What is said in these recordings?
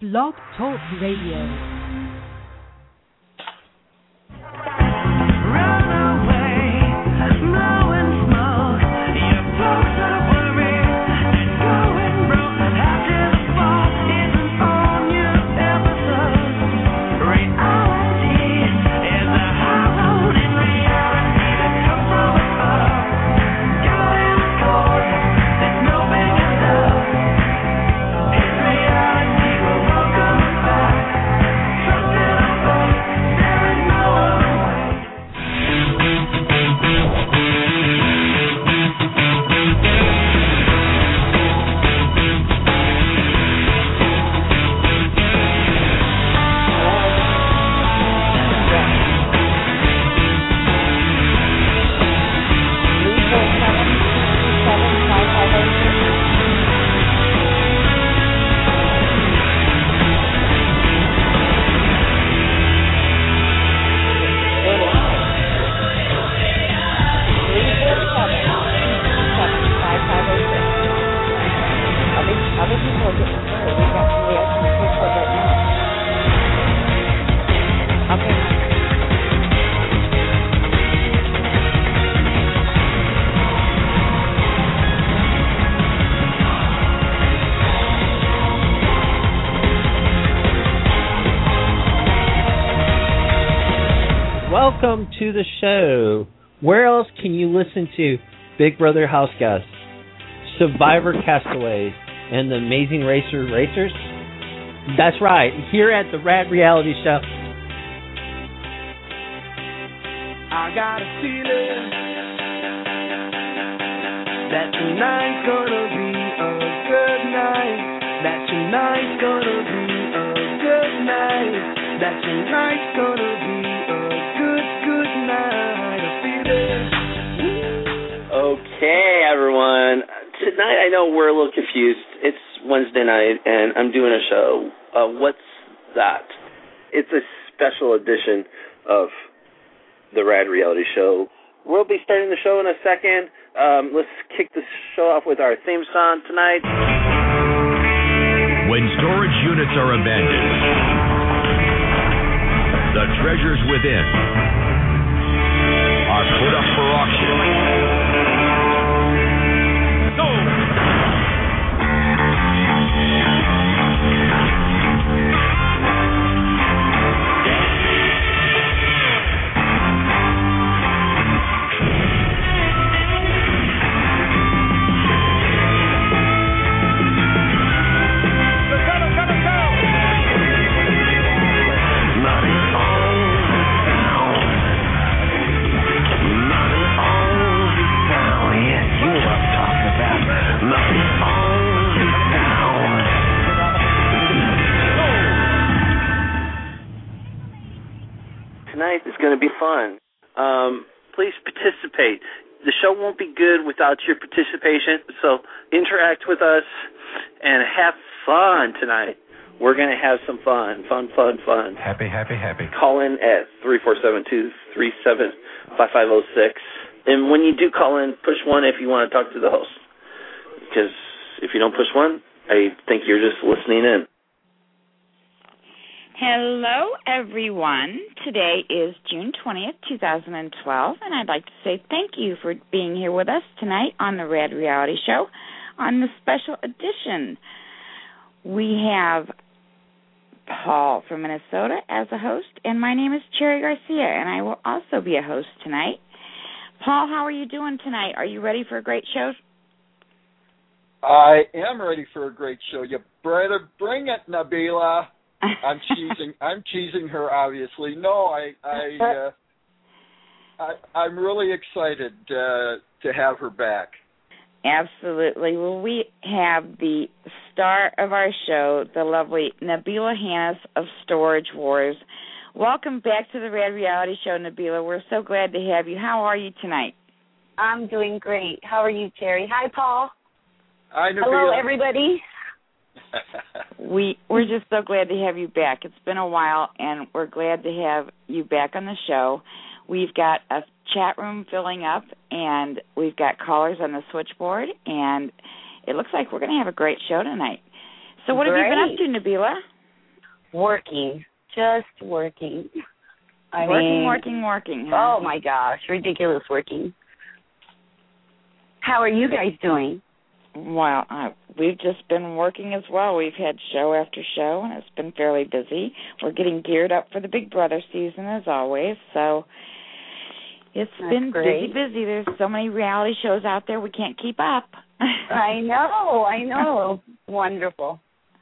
Blog Talk Radio. Welcome to the show. Where else can you listen to Big Brother House Guests, Survivor Castaways, and the Amazing Racer Racers? That's right, here at the Rad Reality Show. I got a feeling that tonight's gonna be a good night. That tonight's gonna be a good night. That tonight's gonna be good night. I feel it. Okay, everyone. Tonight, I know we're a little confused. It's Wednesday night, and I'm doing a show. What's that? It's a special edition of the Rad Reality Show. We'll be starting the show in a second. Let's kick the show off with our theme song tonight. When storage units are abandoned, the treasures within are put up for auction. Tonight is going to be fun. Please participate. The show won't be good without your participation, so interact with us and have fun tonight. We're going to have some fun. Fun. Happy. Call in at 347-237-5506. And when you do call in, push 1 if you want to talk to the host. Because if you don't push 1, I think you're just listening in. Hello, everyone. Today is June 20th, 2012, and I'd like to say thank you for being here with us tonight on the Rad Reality Show on the special edition. We have Paul from Minnesota as a host, and my name is Cherry Garcia, and I will also be a host tonight. Paul, how are you doing tonight? Are you ready for a great show? I am ready for a great show. You better bring it, Nabila. I'm teasing her, obviously. No, I'm really excited to have her back. Absolutely. Well, we have the star of our show, the lovely Nabila Hannes of Storage Wars. Welcome back to the Rad Reality Show, Nabila. We're so glad to have you. How are you tonight? I'm doing great. How are you, Terry? Hi, Paul. Hi, Nabila. Hello, everybody. We're just so glad to have you back. It's been a while, and we're glad to have you back on the show. We've got a chat room filling up, and we've got callers on the switchboard, and it looks like we're going to have a great show tonight. So what have you been up to, Nabila? Working. Just working. Working. Oh, my gosh. Ridiculous working. How are you guys doing? Well, we've just been working as well. We've had show after show, and it's been fairly busy. We're getting geared up for the Big Brother season, as always, so it's been great. busy. There's so many reality shows out there, we can't keep up. I know. Wonderful.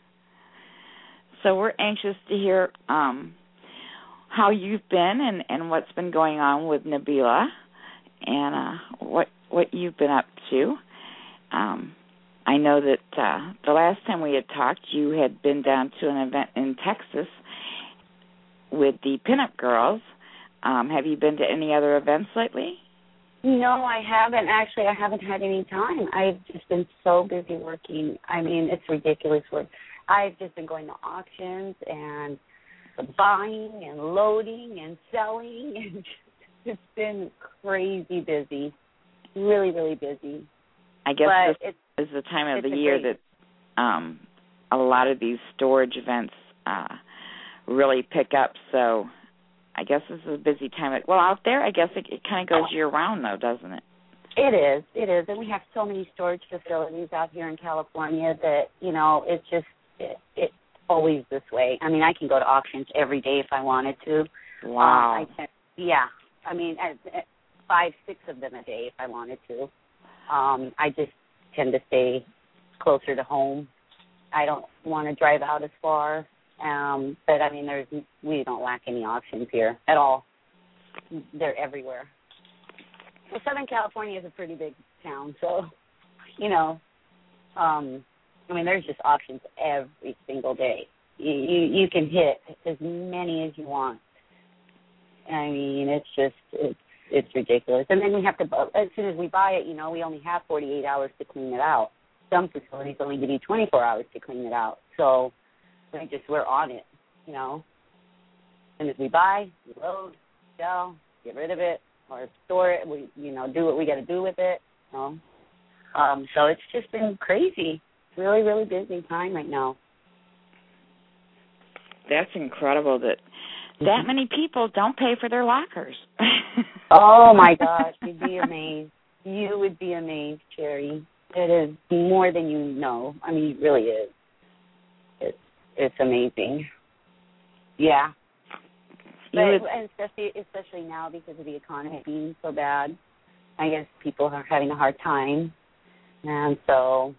So we're anxious to hear how you've been and what's been going on with Nabila and what you've been up to. I know that the last time we had talked, you had been down to an event in Texas with the Pinup Girls. Have you been to any other events lately? No, I haven't. Actually, I haven't had any time. I've just been so busy working. I mean, it's ridiculous work. I've just been going to auctions and buying and loading and selling, and it's been crazy busy. Really, really busy. I guess this is the time of the year that a lot of these storage events really pick up. So I guess this is a busy time. Well, out there, I guess it kind of goes year-round, though, doesn't it? It is. And we have so many storage facilities out here in California that, it's just, it's always this way. I mean, I can go to auctions every day if I wanted to. Wow. I mean, 5, 6 of them a day if I wanted to. I just tend to stay closer to home. I don't want to drive out as far. But, I mean, we don't lack any options here at all. They're everywhere. Well, Southern California is a pretty big town, so, I mean, there's just options every single day. You can hit as many as you want. I mean, it's ridiculous. And then we have to, as soon as we buy it, we only have 48 hours to clean it out. Some facilities only give you 24 hours to clean it out. So we're on it, As soon as we buy, we load, sell, get rid of it, or store it. We, do what we got to do with it. So it's just been crazy. Really, really busy time right now. That's incredible that many people don't pay for their lockers. Oh, my gosh. You'd be amazed. You would be amazed, Sherry. It is more than you know. I mean, it really is. It's amazing. Yeah. And especially now because of the economy being so bad, I guess people are having a hard time. And so,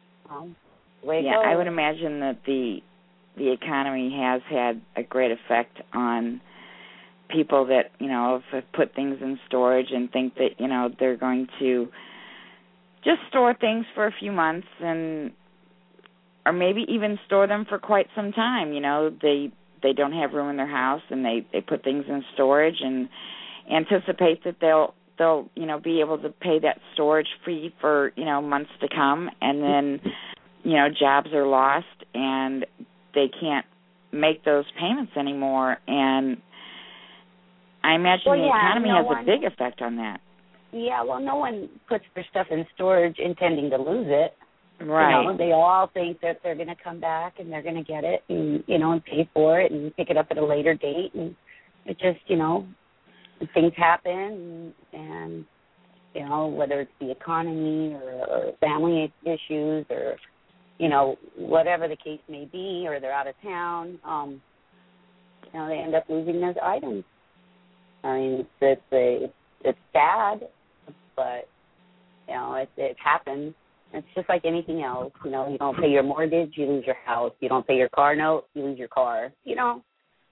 I would imagine that the economy has had a great effect on people that, have put things in storage and think that, they're going to just store things for a few months or maybe even store them for quite some time. They don't have room in their house and they put things in storage and anticipate that they'll be able to pay that storage fee for, months to come, and then, jobs are lost and they can't make those payments anymore. And I imagine the economy has a big effect on that. Yeah, well, no one puts their stuff in storage intending to lose it. Right. They all think that they're going to come back and they're going to get it and, and pay for it and pick it up at a later date. And it just, things happen and whether it's the economy or family issues or, whatever the case may be, or they're out of town, they end up losing those items. I mean, it's sad, but, it happens. It's just like anything else. You don't pay your mortgage, you lose your house. You don't pay your car note, you lose your car. Right.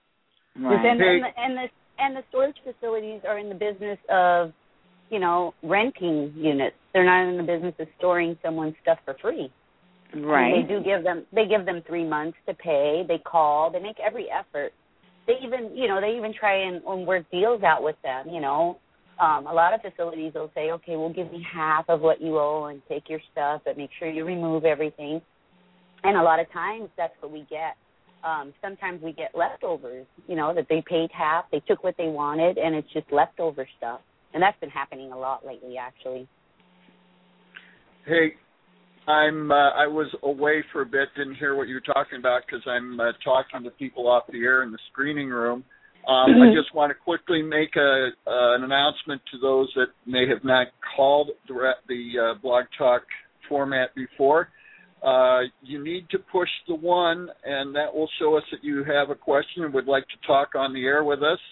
And the storage facilities are in the business of, renting units. They're not in the business of storing someone's stuff for free. Right. And they give them 3 months to pay. They call. They make every effort. They even try and work deals out with them. A lot of facilities will say, okay, we'll give you half of what you owe and take your stuff, but make sure you remove everything. And a lot of times that's what we get. Sometimes we get leftovers, that they paid half, they took what they wanted, and it's just leftover stuff. And that's been happening a lot lately, actually. Hey, I was away for a bit, didn't hear what you were talking about because I'm talking to people off the air in the screening room. I just want to quickly make an announcement to those that may have not called the Blog Talk format before. You need to push the 1, and that will show us that you have a question and would like to talk on the air with us.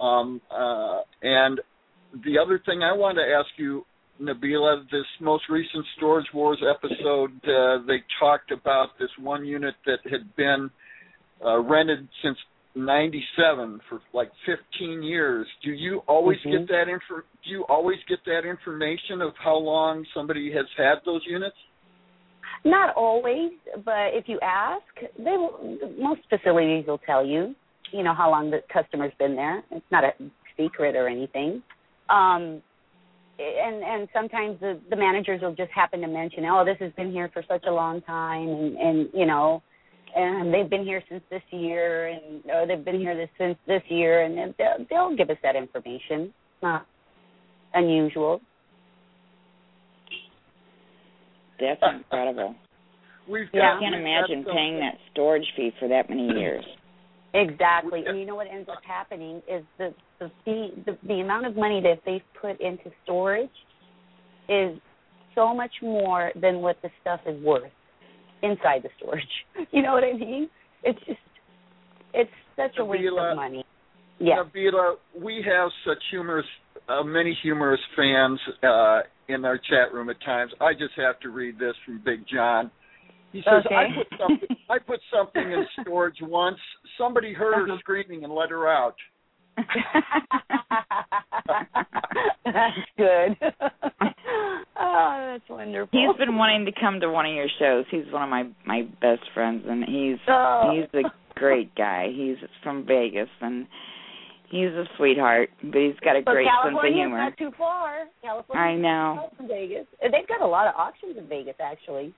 And the other thing I want to ask you, Nabila, this most recent Storage Wars episode, they talked about this one unit that had been rented since 97 for like 15 years. Do you always get that Do you always get that information of how long somebody has had those units? Not always, but if you ask, most facilities will tell you, how long the customer's been there. It's not a secret or anything. And sometimes the managers will just happen to mention, oh, this has been here for such a long time, and they've been here since this year, or they've been here since this year, and they'll give us that information. It's not unusual. That's incredible. I can't imagine paying that storage fee for that many years. Exactly, and you know what ends up happening is the amount of money that they've put into storage is so much more than what the stuff is worth inside the storage. You know what I mean? It's such a waste of money. Yeah. Nabila, we have such many humorous fans in our chat room at times. I just have to read this from Big John. He says, okay. I put something in storage once. Somebody heard her screaming and let her out. That's good. Oh, that's wonderful. He's been wanting to come to one of your shows. He's one of my best friends, and he's a great guy. He's from Vegas, and he's a sweetheart, but he's got a great sense of humor. California's not too far. California, I know. From Vegas. They've got a lot of auctions in Vegas, actually.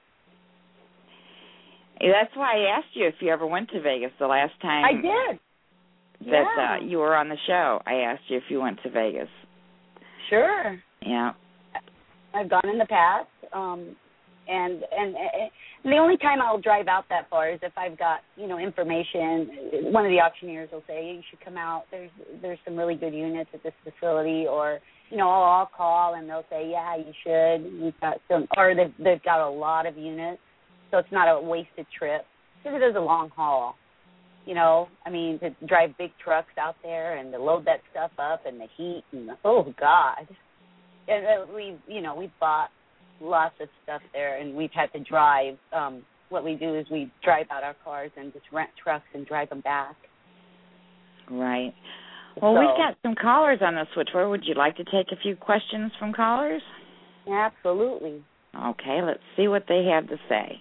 That's why I asked you if you ever went to Vegas the last time. I did. That you were on the show. I asked you if you went to Vegas. Sure. Yeah. I've gone in the past, and the only time I'll drive out that far is if I've got information. One of the auctioneers will say, hey, you should come out. There's some really good units at this facility, or I'll call and they'll say, yeah, you should. We've got some, or they've got a lot of units. So it's not a wasted trip, because it is a long haul, to drive big trucks out there and to load that stuff up and the heat and oh God. And we've bought lots of stuff there, and we've had to drive. What we do is we drive out our cars and just rent trucks and drive them back. Right. Well, we've got some callers on the switchboard. Would you like to take a few questions from callers? Absolutely. Okay, let's see what they have to say.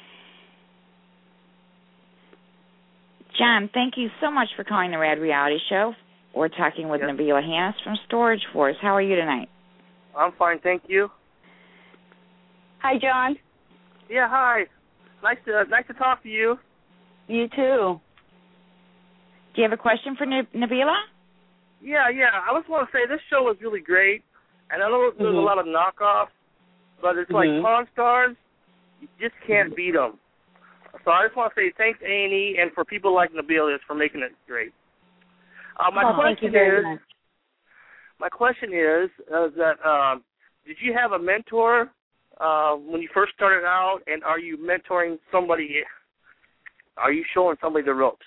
John, thank you so much for calling the Rad Reality Show. We're talking with Nabila Hannis from Storage Wars. How are you tonight? I'm fine, thank you. Hi, John. Yeah, hi. Nice to talk to you. You too. Do you have a question for Nabila? Yeah. I just want to say this show is really great, and I know there's a lot of knockoffs, but it's like Pawn Stars. You just can't beat them. So I just want to say thanks, A&E, and for people like Nabila for making it great. Thank you very much. My question is that did you have a mentor when you first started out, and are you mentoring somebody? Are you showing somebody the ropes?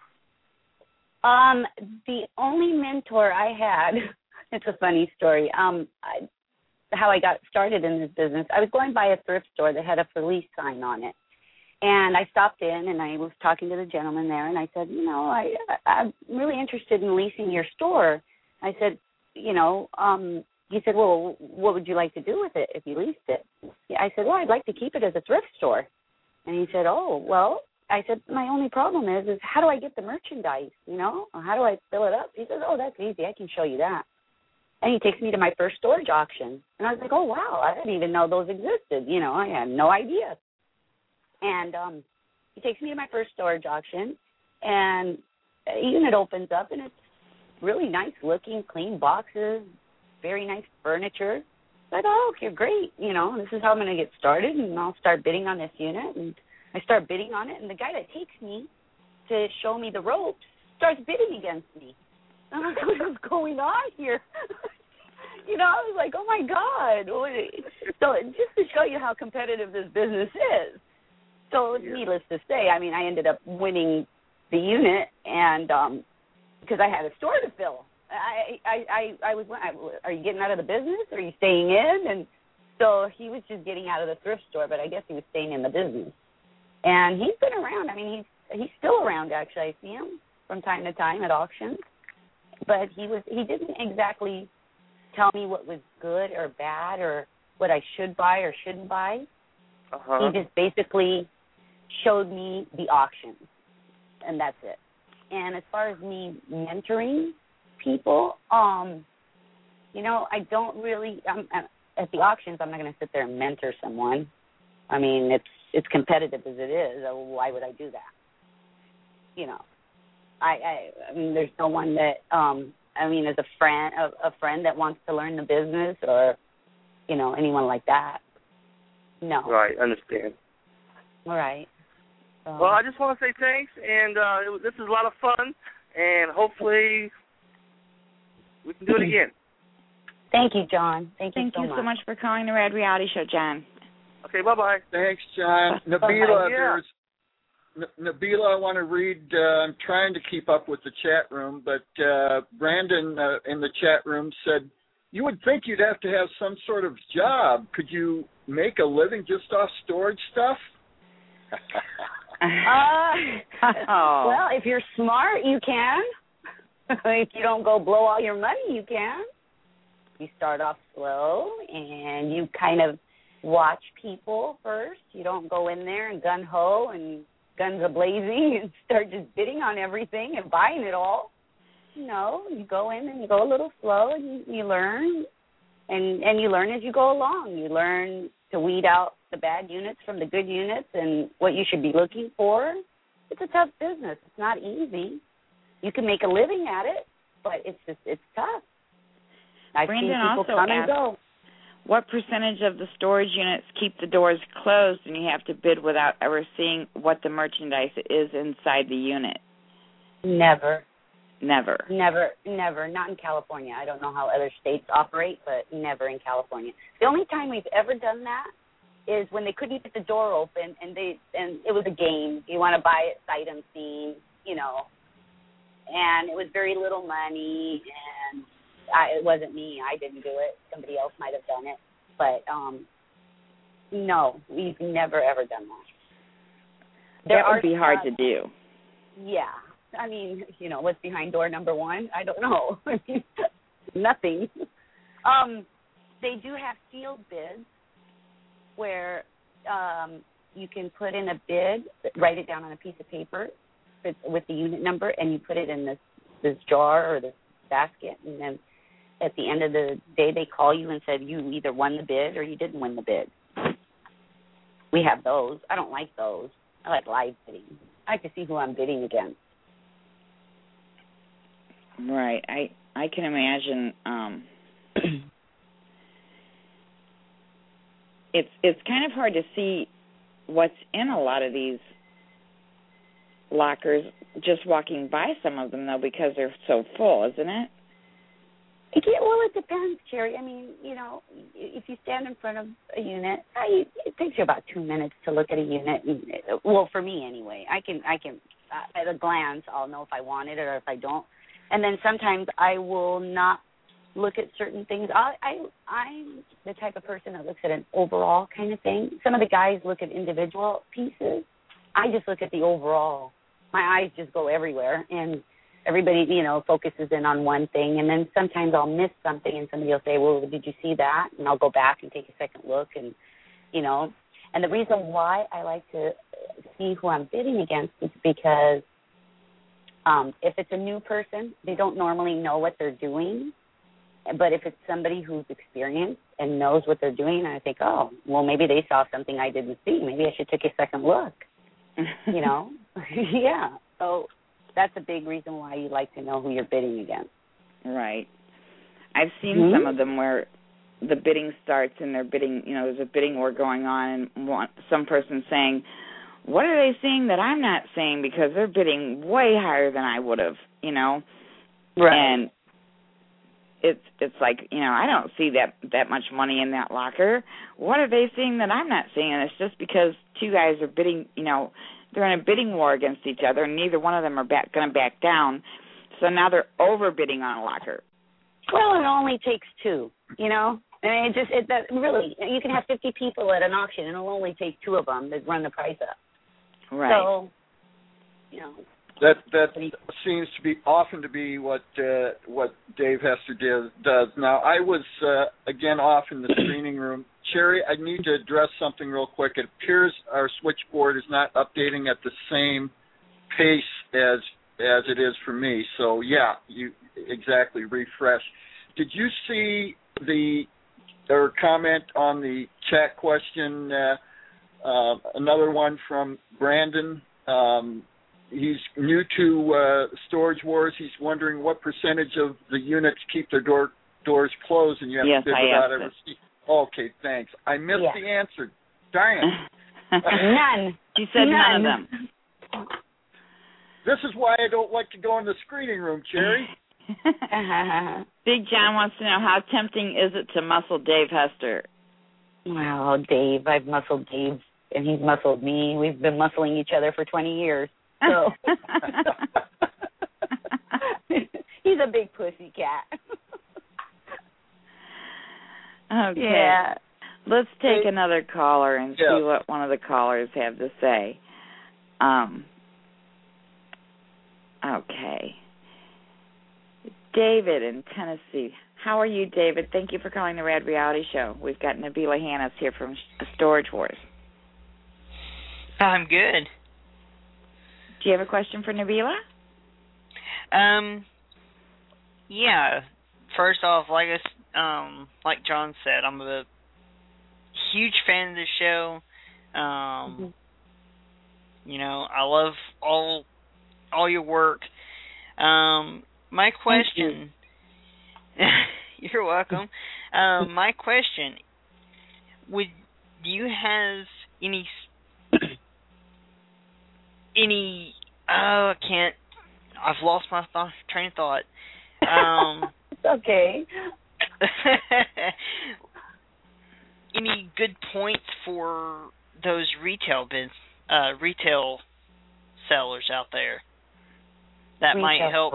The only mentor I had, it's a funny story. How I got started in this business, I was going by a thrift store that had a for lease sign on it. And I stopped in, and I was talking to the gentleman there, and I said, I'm really interested in leasing your store. I said, he said, well, what would you like to do with it if you leased it? I said, well, I'd like to keep it as a thrift store. And he said, oh, well, I said, my only problem is how do I get the merchandise, How do I fill it up? He says, oh, that's easy. I can show you that. And he takes me to my first storage auction. And I was like, oh, wow, I didn't even know those existed. I had no idea. And he takes me to my first storage auction, and a unit opens up, and it's really nice looking, clean boxes, very nice furniture. I thought, oh, okay, great. This is how I'm going to get started, and I'll start bidding on this unit. And I start bidding on it, and the guy that takes me to show me the ropes starts bidding against me. I'm like, what is going on here? I was like, oh, my God. So just to show you how competitive this business is. So needless to say, I mean, I ended up winning the unit, and because I had a store to fill. I was, are you getting out of the business? Or are you staying in? And so he was just getting out of the thrift store, but I guess he was staying in the business. And he's been around. I mean, he's still around, actually. I see him from time to time at auctions. But he didn't exactly tell me what was good or bad or what I should buy or shouldn't buy. Uh-huh. He just basically showed me the auctions, and that's it. And as far as me mentoring people, I don't really. At the auctions, I'm not going to sit there and mentor someone. I mean, it's competitive as it is. Why would I do that? I mean, there's no one that. As a friend that wants to learn the business, or anyone like that. No. Right. Understand. All right. Well, I just want to say thanks, and this is a lot of fun, and hopefully we can do it again. Thank you, John. Thank you so much for calling the Red Reality Show, John. Okay, bye-bye. Thanks, John. Nabila, Nabila, I want to read, I'm trying to keep up with the chat room, but Brandon in the chat room said, you would think you'd have to have some sort of job. Could you make a living just off storage stuff? Well, if you're smart, you can. If you don't go blow all your money, you can. You start off slow, and you kind of watch people first. You don't go in there and gun-ho and guns a-blazing and start just bidding on everything and buying it all. No, you go in and you go a little slow, and you learn, and you learn as you go along. You learn to weed out the bad units from the good units and what you should be looking for. It's a tough business. It's not easy. You can make a living at it, but it's tough. I've seen people come and go. What percentage of the storage units keep the doors closed and you have to bid without ever seeing what the merchandise is inside the unit? Never. Never. Not in California. I don't know how other states operate, but never in California. The only time we've ever done that is when they couldn't get the door open, and it was a game. You want to buy it sight unseen, and it was very little money, and it wasn't me. I didn't do it. Somebody else might have done it, but no, we've never ever done that. That would be hard to do. Yeah. I mean, what's behind door number 1? I don't know. Nothing. They do have sealed bids where you can put in a bid, write it down on a piece of paper with the unit number, and you put it in this jar or this basket, and then at the end of the day they call you and said you either won the bid or you didn't win the bid. We have those. I don't like those. I like live bidding. I like to see who I'm bidding against. Right. I can imagine it's kind of hard to see what's in a lot of these lockers just walking by some of them, though, because they're so full, isn't it? Yeah, well, it depends, Cherry. I mean, if you stand in front of a unit, it takes you about 2 minutes to look at a unit. Well, for me anyway, I can at a glance, I'll know if I want it or if I don't. And then sometimes I will not look at certain things. I'm the type of person that looks at an overall kind of thing. Some of the guys look at individual pieces. I just look at the overall. My eyes just go everywhere, and everybody, focuses in on one thing. And then sometimes I'll miss something, and somebody will say, well, did you see that? And I'll go back and take a second look, and, And the reason why I like to see who I'm bidding against is because if it's a new person, they don't normally know what they're doing. But if it's somebody who's experienced and knows what they're doing, I think, oh, well, maybe they saw something I didn't see. Maybe I should take a second look, Yeah. So that's a big reason why you like to know who you're bidding against. Right. I've seen some of them where the bidding starts and they're bidding, there's a bidding war going on, and some person's saying, what are they seeing that I'm not seeing, because they're bidding way higher than I would have, Right. And it's like, I don't see that much money in that locker. What are they seeing that I'm not seeing? And it's just because two guys are bidding, they're in a bidding war against each other, and neither one of them are going to back down. So now they're overbidding on a locker. Well, it only takes two, I mean, really, you can have 50 people at an auction, and it'll only take two of them to run the price up. Right. So, That seems to be often to be what Dave Hester does. Now, I was again off in the screening room. Cherry, I need to address something real quick. It appears our switchboard is not updating at the same pace as it is for me. So yeah, you exactly refresh. Did you see or comment on the chat question? Another one from Brandon. He's new to Storage Wars. He's wondering what percentage of the units keep their doors closed, and you have to bid without a receipt. Okay, thanks. I missed the answer. Darn it. None. She said none of them. This is why I don't like to go in the screening room, Cherry. Big John wants to know, how tempting is it to muscle Dave Hester? Well, Dave, I've muscled Dave, and he's muscled me. We've been muscling each other for 20 years. So he's a big pussy cat. Okay. Yeah. Let's take another caller and see what one of the callers have to say. Okay. David in Tennessee. How are you, David? Thank you for calling the Rad Reality Show. We've got Nabila Hannes here from Storage Wars. I'm good. Do you have a question for Nabila? Yeah. First off, like John said, I'm a huge fan of the show. I love all your work. My question. You're welcome. My question: do you have any? I've lost my train of thought. It's okay. Any good points for those retail sellers out there that might help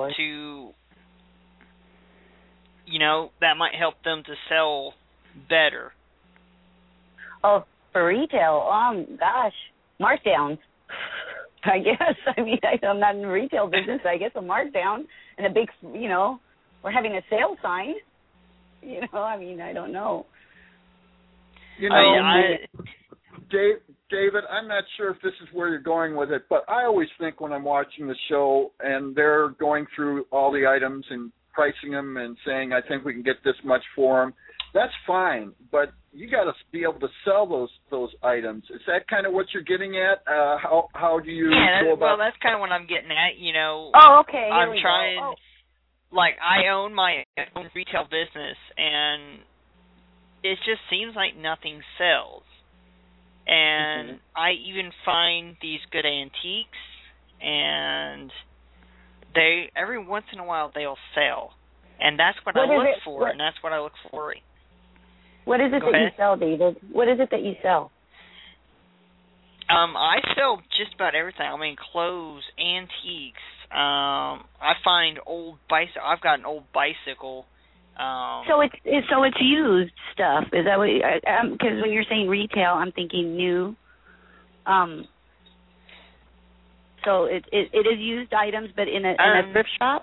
that might help them to sell better? Oh, for retail, gosh, markdowns. I guess. I mean, I'm not in the retail business. I guess a markdown and a big, we're having a sale sign. I mean, I don't know. David, I'm not sure if this is where you're going with it, but I always think when I'm watching the show and they're going through all the items and pricing them and saying, I think we can get this much for them, that's fine, but you got to be able to sell those items. Is that kind of what you're getting at? How do you go about? Well, that's kind of what I'm getting at. Oh, okay. I'm trying. I own my own retail business, and it just seems like nothing sells. And I even find these good antiques, and every once in a while they'll sell, and that's what I look for, and that's what I look for. What is it that you sell, David? What is it that you sell? I sell just about everything. I mean, clothes, antiques. I find old bicycle. I've got an old bicycle. So it's used stuff. Is that what? Because when you're saying retail, I'm thinking new. So it is used items, but in a thrift shop.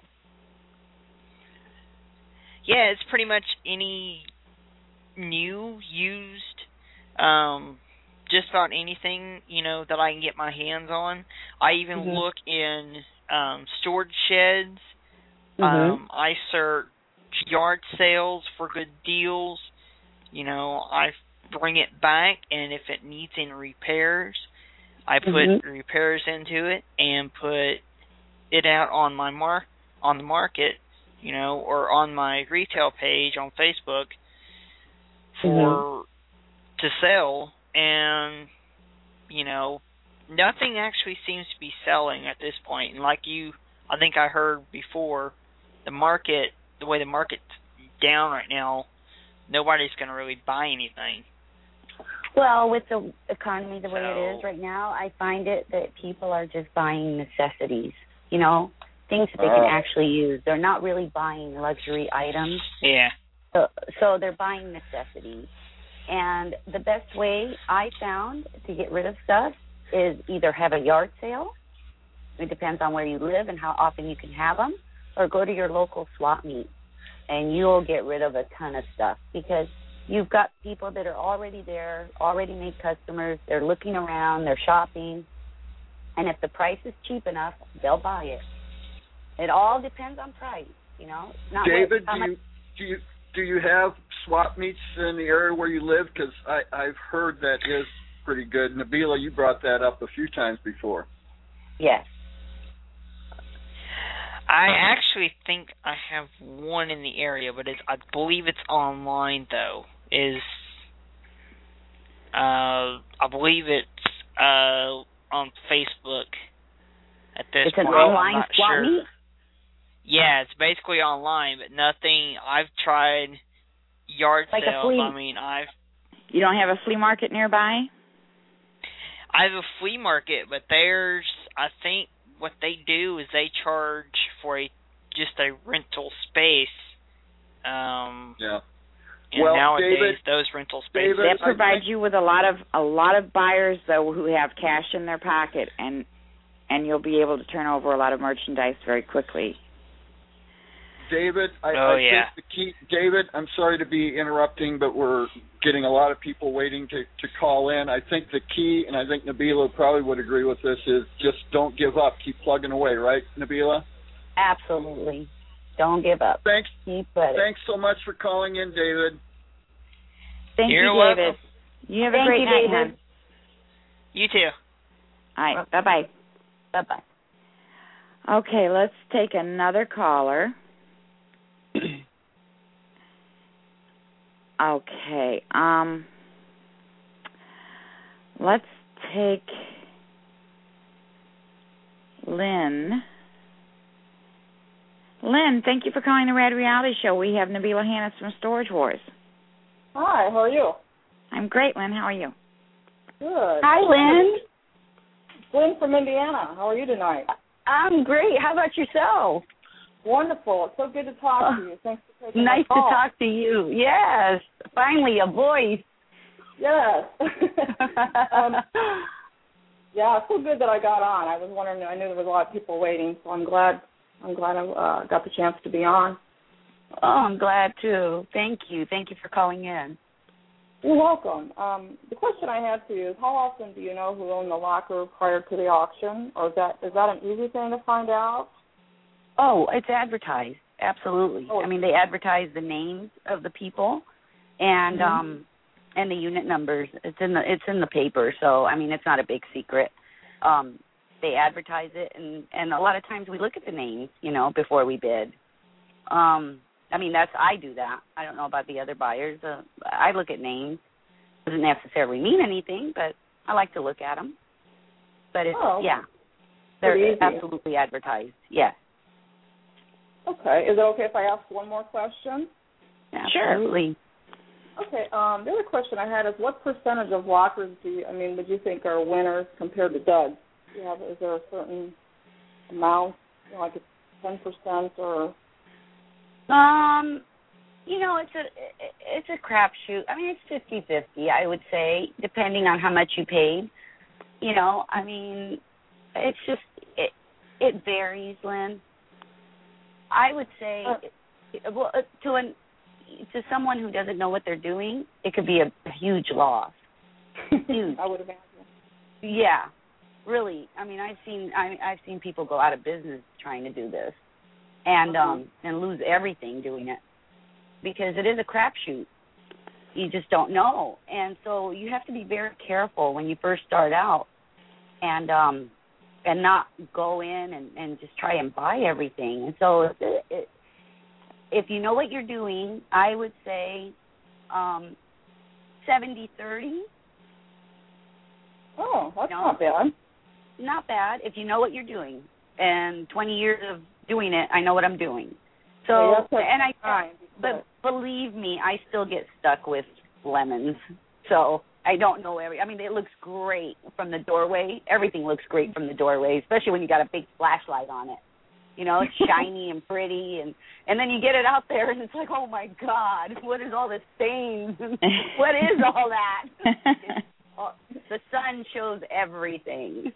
Yeah, it's pretty much any new, used, just about anything, that I can get my hands on. I even look in storage sheds. I search yard sales for good deals. I bring it back, and if it needs any repairs, I put repairs into it and put it out on the market, or on my retail page on Facebook. for to sell, and nothing actually seems to be selling at this point. And like I think I heard before, the way the market's down right now, nobody's going to really buy anything. Well, with the economy the way it is right now, I find it that people are just buying necessities, things that they can actually use. They're not really buying luxury items. Yeah. So they're buying necessities. And the best way I found to get rid of stuff is either have a yard sale. It depends on where you live and how often you can have them, or go to your local swap meet, and you'll get rid of a ton of stuff because you've got people that are already there, already made customers. They're looking around, they're shopping, and if the price is cheap enough, they'll buy it. It all depends on price, Not David, do you have swap meets in the area where you live? Because I've heard that is pretty good. Nabila, you brought that up a few times before. Yes. I actually think I have one in the area, but I believe it's online though. I believe it's on Facebook at this point. It's an online swap meet? Yeah, it's basically online, but nothing. I've tried yard like sales. You don't have a flea market nearby? I have a flea market, but I think what they do is they charge for just a rental space. Yeah. And nowadays, those rental spaces they provide you with a lot of buyers though who have cash in their pocket, and you'll be able to turn over a lot of merchandise very quickly. David, I think the key. David, I'm sorry to be interrupting, but we're getting a lot of people waiting to call in. I think the key, and I think Nabila probably would agree with this, is just don't give up. Keep plugging away, right, Nabila? Absolutely. Don't give up. Thanks. Keep at it. Thanks so much for calling in, David. Thank you, David. Welcome. You have a great night, David. You too. All right. Bye-bye. Bye-bye. Okay, let's take another caller. Okay. Let's take Lynn. Lynn, thank you for calling the Rad Reality Show. We have Nabila Hannes from Storage Wars. Hi, how are you? I'm great, Lynn. How are you? Good. Hi, Lynn. Lynn from Indiana. How are you tonight? I'm great. How about yourself? Wonderful. It's so good to talk to you. Thanks for taking my call. Nice to talk to you. Yes. Finally, a voice. Yes. Yeah, it's so good that I got on. I was wondering, I knew there was a lot of people waiting, so I'm glad I got the chance to be on. Oh, I'm glad too. Thank you. Thank you for calling in. You're welcome. The question I had for you is, how often do you know who owned the locker prior to the auction, or is that an easy thing to find out? Oh, it's advertised. Absolutely. Oh. I mean, they advertise the names of the people and the unit numbers. It's in the paper, so I mean, it's not a big secret. They advertise it, and a lot of times we look at the names, before we bid. I mean, I do that. I don't know about the other buyers. I look at names. Doesn't necessarily mean anything, but I like to look at them. But they're absolutely advertised. Yes. Okay. Is it okay if I ask one more question? Absolutely. Okay. The other question I had is, what percentage of lockers would you think are winners compared to duds? Is there a certain amount, like it's 10% or? It's a crapshoot. I mean, it's 50-50, I would say, depending on how much you paid. I mean, it's just it varies, Lynn. I would say, to someone who doesn't know what they're doing, it could be a huge loss. Huge. I would imagine. Yeah, really. I mean, I've seen people go out of business trying to do this, and lose everything doing it, because it is a crapshoot. You just don't know, and so you have to be very careful when you first start out, and not go in and just try and buy everything. And so if you know what you're doing, I would say 70-30. Oh, that's not bad. Not bad if you know what you're doing. And 20 years of doing it, I know what I'm doing. So, but believe me, I still get stuck with lemons. So I don't know it looks great from the doorway. Everything looks great from the doorway, especially when you got a big flashlight on it. It's shiny and pretty, and then you get it out there, and it's like, oh, my God, what is all this stains? What is all that? The sun shows everything.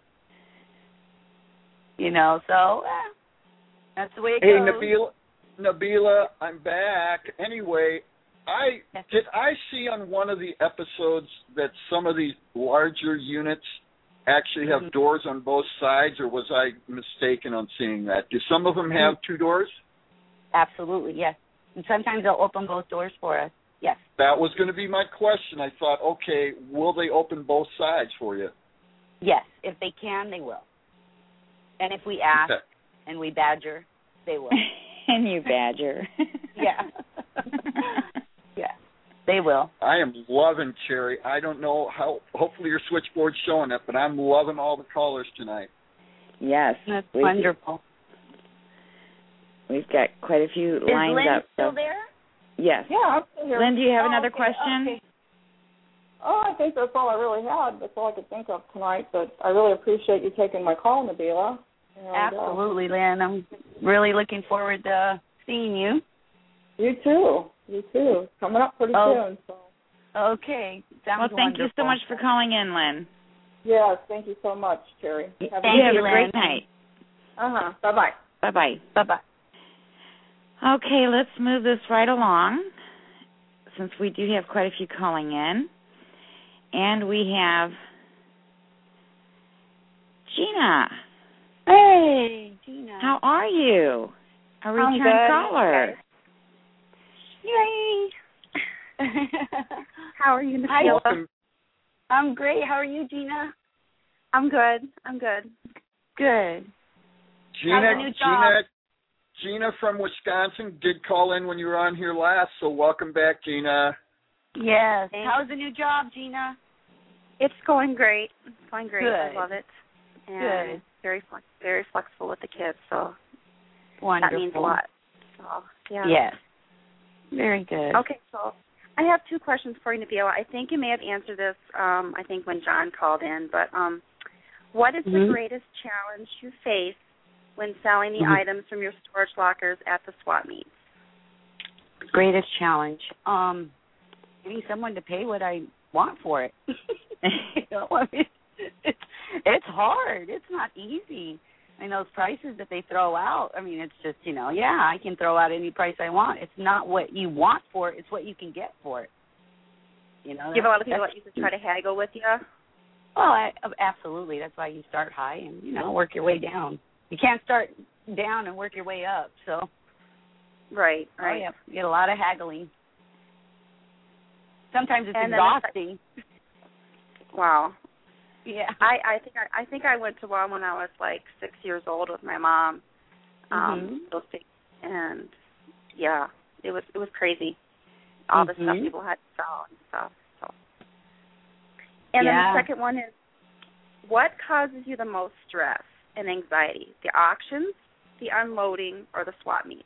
So that's the way it goes. Hey, Nabila, I'm back. Anyway, did I see on one of the episodes that some of these larger units actually have doors on both sides, or was I mistaken on seeing that? Do some of them have two doors? Absolutely, yes. And sometimes they'll open both doors for us, yes. That was going to be my question. I thought, okay, will they open both sides for you? Yes, if they can, they will. And if we ask and we badger, they will. And you badger. Yeah. Yeah, they will. I am loving Cherry. I don't know how, hopefully your switchboard's showing it, but I'm loving all the callers tonight. Yes. That's wonderful. We've got quite a few lined up. Is Lynn still so. there? Yes. Yeah, I'm still here. Lynn, do you have another question? Okay. Oh, I think that's all I really had. That's all I could think of tonight. But I really appreciate you taking my call, Nabila. And, absolutely, Lynn. I'm really looking forward to seeing you. You too. You too. Coming up pretty soon. So. Okay. Sounds thank wonderful. you so much for calling in, Lynn. Yes, thank you so much, Cherry. Have a great night. Bye-bye. Bye-bye. Bye-bye. Okay, let's move this right along, since we do have quite a few calling in. And we have Gina. Hey, Gina. How are you? A return caller. Yay. How are you, Nabila? I'm great. How are you, Gina? I'm good. Good. Gina from Wisconsin did call in when you were on here last, so welcome back, Gina. Yes. How's the new job, Gina? It's going great. Good. I love it. And good. Very flexible with the kids, so wonderful. That means a lot. So, yeah. Yes. Very good. Okay, so I have two questions for you, Nabila. I think you may have answered this, I think, when John called in, but what is the greatest challenge you face when selling the items from your storage lockers at the swap meets? Greatest challenge? Getting someone to pay what I want for it. It's hard. It's not easy. I mean, those prices that they throw out, it's just, I can throw out any price I want. It's not what you want for it. It's what you can get for it. Do you have a lot of people that used to try to haggle with you? Oh, absolutely. That's why you start high and, work your way down. You can't start down and work your way up, so. Right. Oh, yeah. You get a lot of haggling. Sometimes it's exhausting. Wow. Yeah. I think I went to one when I was like 6 years old with my mom. Those things, and yeah, it was crazy. All the stuff people had to sell and stuff. So. And then the second one is, what causes you the most stress and anxiety? The auctions, the unloading, or the swap meets?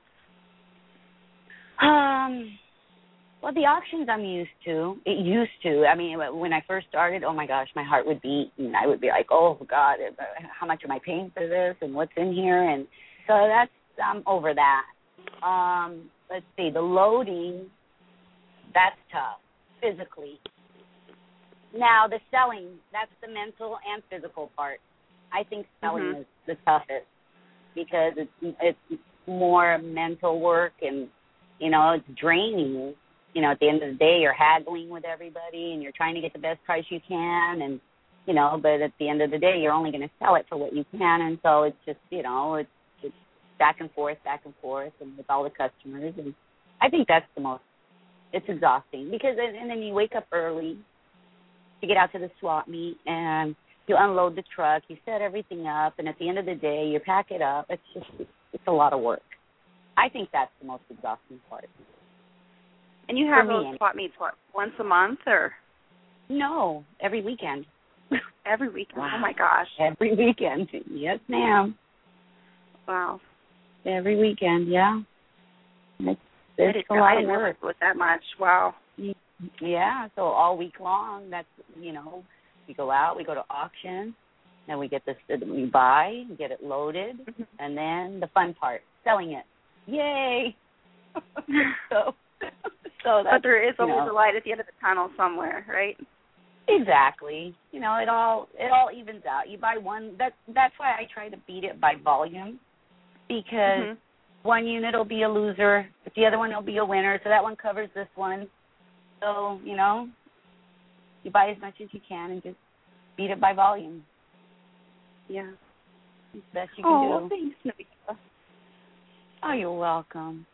Well, the auctions I'm used to. It used to. When I first started, oh, my gosh, my heart would beat, and I would be like, oh, God, how much am I paying for this, and what's in here? And so I'm over that. Let's see, the loading, that's tough, physically. Now, the selling, that's the mental and physical part. I think selling is the toughest because it's more mental work and, it's draining. At the end of the day, you're haggling with everybody and you're trying to get the best price you can. And, but at the end of the day, you're only going to sell it for what you can. And so it's just, it's back and forth and with all the customers. And I think that's it's exhausting because, and then you wake up early to get out to the swap meet and you unload the truck, you set everything up. And at the end of the day, you pack it up. It's a lot of work. I think that's the most exhausting part. And you have those swap meets, once a month or? No, every weekend. Every weekend. Wow. Oh my gosh. Every weekend. Yes, ma'am. Wow. Every weekend, yeah. It's a I lot of didn't realize work. it was that much. Wow. Yeah, so all week long, that's, you know, we go out, we go to auction, then we get this, we buy, get it loaded, and then the fun part, selling it. Yay! so that's, but there is always a a light at the end of the tunnel somewhere, right? Exactly. You know, it all evens out. You buy one. That's why I try to beat it by volume, because one unit will be a loser, but the other one will be a winner. So that one covers this one. So you know, you buy as much as you can and just beat it by volume. Yeah. It's the best you can do. Oh, thanks, Nabila. Oh, you're welcome.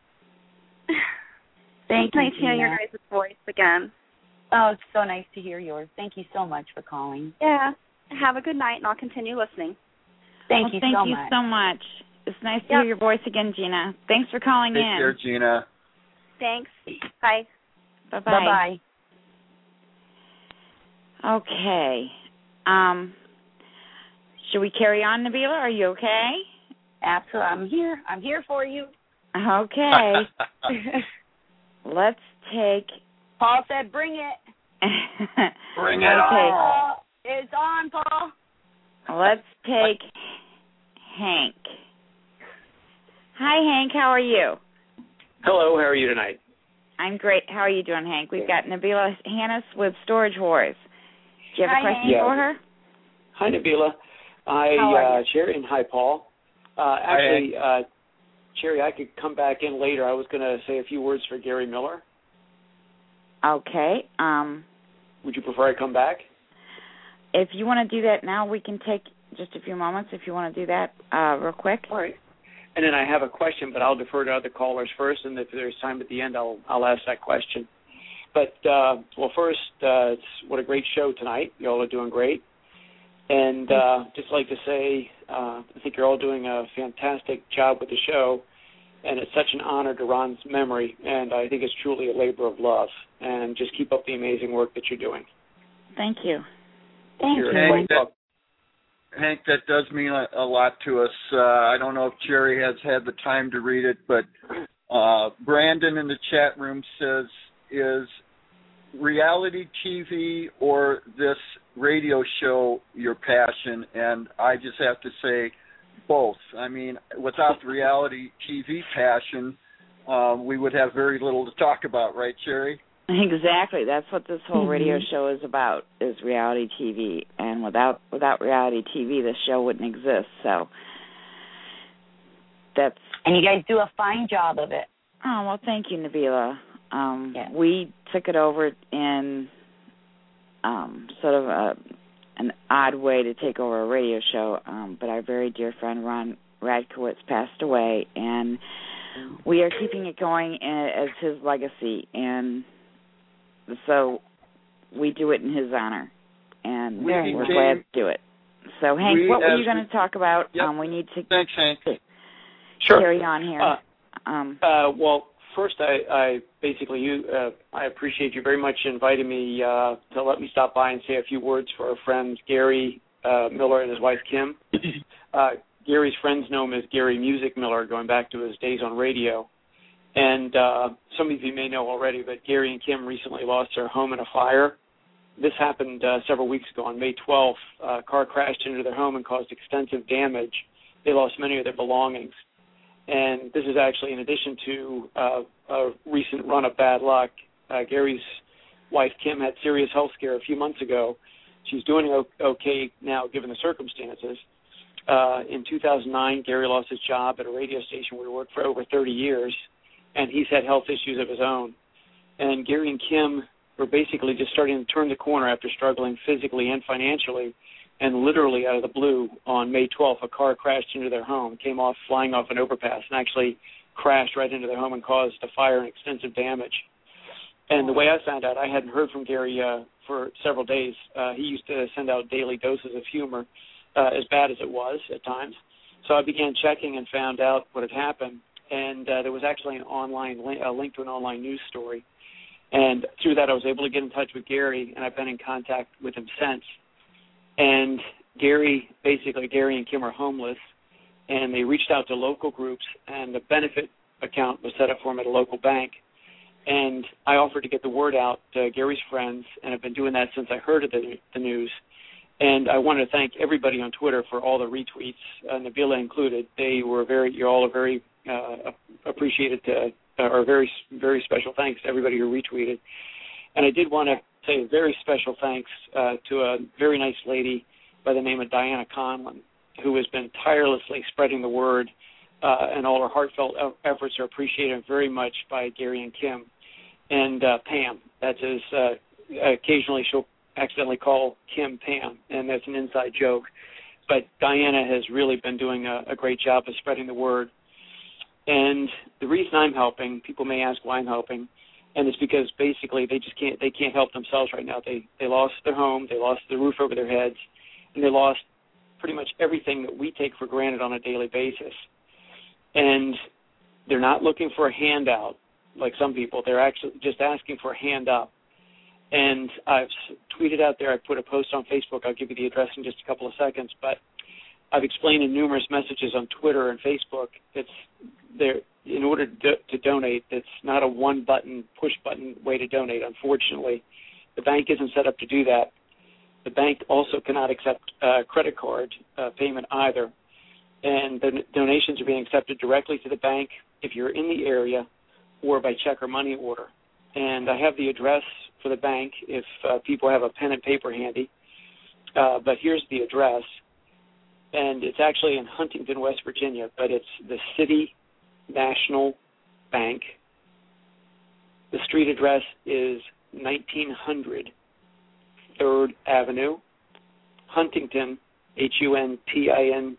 Thank you. Nice Gina. hearing your guys' voice again. Oh, it's so nice to hear yours. Thank you so much for calling. Yeah. Have a good night, and I'll continue listening. Thank you so much. It's nice to hear your voice again, Gina. Thanks for calling in. Take care, Gina. Thanks. Bye. Bye-bye. Bye-bye. Okay. Should we carry on, Nabila? Are you okay? Absolutely. I'm here. I'm here for you. Okay. Let's take... Paul said, bring it. Bring it on. It's on, Paul. Let's take Hank. Hi, Hank. How are you? Hello. How are you tonight? I'm great. How are you doing, Hank? We've got Nabila Hannes with Storage Wars. Do you have a question for her? Hi, Nabila. Sherry, and hi, Paul. Actually, Sherry, I could come back in later. I was going to say a few words for Gary Miller. Okay. Would you prefer I come back? If you want to do that now, we can take just a few moments if you want to do that real quick. All right. And then I have a question, but I'll defer to other callers first, and if there's time at the end, I'll ask that question. But, first, what a great show tonight. You all are doing great. And just like to say, I think you're all doing a fantastic job with the show, and it's such an honor to Ron's memory, and I think it's truly a labor of love. And just keep up the amazing work that you're doing. Thank you. Thank you. Hank, that does mean a lot to us. I don't know if Jerry has had the time to read it, but Brandon in the chat room says, is reality TV or this radio show your passion? And I just have to say both. I mean, without the reality TV passion, we would have very little to talk about, right, Jerry? Exactly. That's what this whole radio show is about, is reality TV. And without reality TV, this show wouldn't exist. So that's... And you guys do a fine job of it. Oh, well, thank you, Nabila. We took it over in sort of an odd way to take over a radio show, but our very dear friend Ron Radkowitz passed away, and we are keeping it going as his legacy, and so we do it in his honor, and we're glad to do it. So, Hank, what were you going to talk about? Yep. We need to Thanks, Hank. carry on here. First, I appreciate you very much inviting me to let me stop by and say a few words for our friends Gary Miller and his wife Kim. Gary's friends know him as Gary Music Miller, going back to his days on radio. And some of you may know already, but Gary and Kim recently lost their home in a fire. This happened several weeks ago. On May 12th, a car crashed into their home and caused extensive damage. They lost many of their belongings. And this is actually in addition to a recent run of bad luck. Gary's wife, Kim, had serious health scare a few months ago. She's doing okay now, given the circumstances. In 2009, Gary lost his job at a radio station where he worked for over 30 years, and he's had health issues of his own. And Gary and Kim were basically just starting to turn the corner after struggling physically and financially. And literally out of the blue, on May 12th, a car crashed into their home, flying off an overpass, and actually crashed right into their home and caused a fire and extensive damage. And the way I found out, I hadn't heard from Gary for several days. He used to send out daily doses of humor, as bad as it was at times. So I began checking and found out what had happened. And there was actually a link to an online news story. And through that, I was able to get in touch with Gary, and I've been in contact with him since. And Gary and Kim are homeless, and they reached out to local groups, and a benefit account was set up for them at a local bank. And I offered to get the word out to Gary's friends, and I've been doing that since I heard of the news. And I want to thank everybody on Twitter for all the retweets, Nabila included. You all are very appreciated, or very, very special thanks to everybody who retweeted. And I did want to say a very special thanks to a very nice lady by the name of Diana Conlon, who has been tirelessly spreading the word, and all her heartfelt efforts are appreciated very much by Gary and Kim. And Pam, that's occasionally she'll accidentally call Kim Pam, and that's an inside joke. But Diana has really been doing a great job of spreading the word. And the reason I'm helping, people may ask why I'm helping, and it's because basically they can't help themselves right now. They lost their home, they lost the roof over their heads, and they lost pretty much everything that we take for granted on a daily basis. And they're not looking for a handout like some people. They're actually just asking for a hand up. And I've tweeted out there, I put a post on Facebook, I'll give you the address in just a couple of seconds, but I've explained in numerous messages on Twitter and Facebook, it's there in order to donate, it's not a one-button, push-button way to donate, unfortunately. The bank isn't set up to do that. The bank also cannot accept credit card payment either. And the donations are being accepted directly to the bank if you're in the area or by check or money order. And I have the address for the bank if people have a pen and paper handy. But here's the address. And it's actually in Huntington, West Virginia, but it's the City National Bank. The street address is 1900 3rd Avenue, Huntington, Huntington,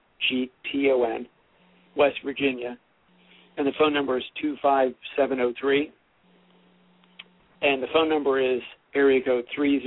West Virginia. And the phone number is 25703. And the phone number is area code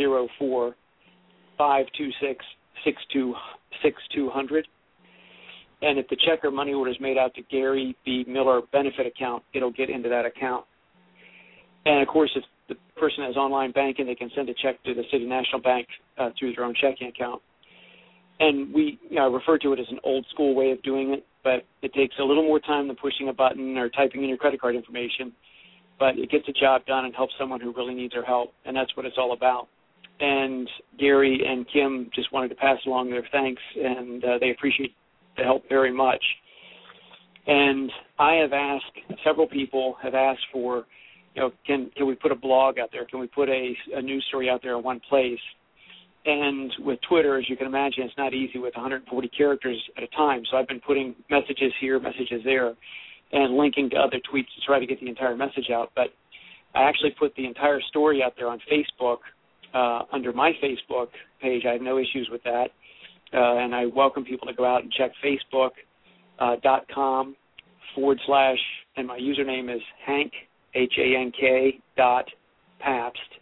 304-526-6200. And if the check or money order is made out to Gary B. Miller benefit account, it'll get into that account. And, of course, if the person has online banking, they can send a check to the City National Bank through their own checking account. And we refer to it as an old-school way of doing it, but it takes a little more time than pushing a button or typing in your credit card information. But it gets the job done and helps someone who really needs our help, and that's what it's all about. And Gary and Kim just wanted to pass along their thanks, and they appreciate the help very much. And I have asked, several people have asked for, can we put a blog out there? Can we put a news story out there in one place? And with Twitter, as you can imagine, it's not easy with 140 characters at a time. So I've been putting messages here, messages there, and linking to other tweets to try to get the entire message out. But I actually put the entire story out there on Facebook under my Facebook page. I have no issues with that. And I welcome people to go out and check Facebook.com/ and my username is Hank, HANK, Pabst,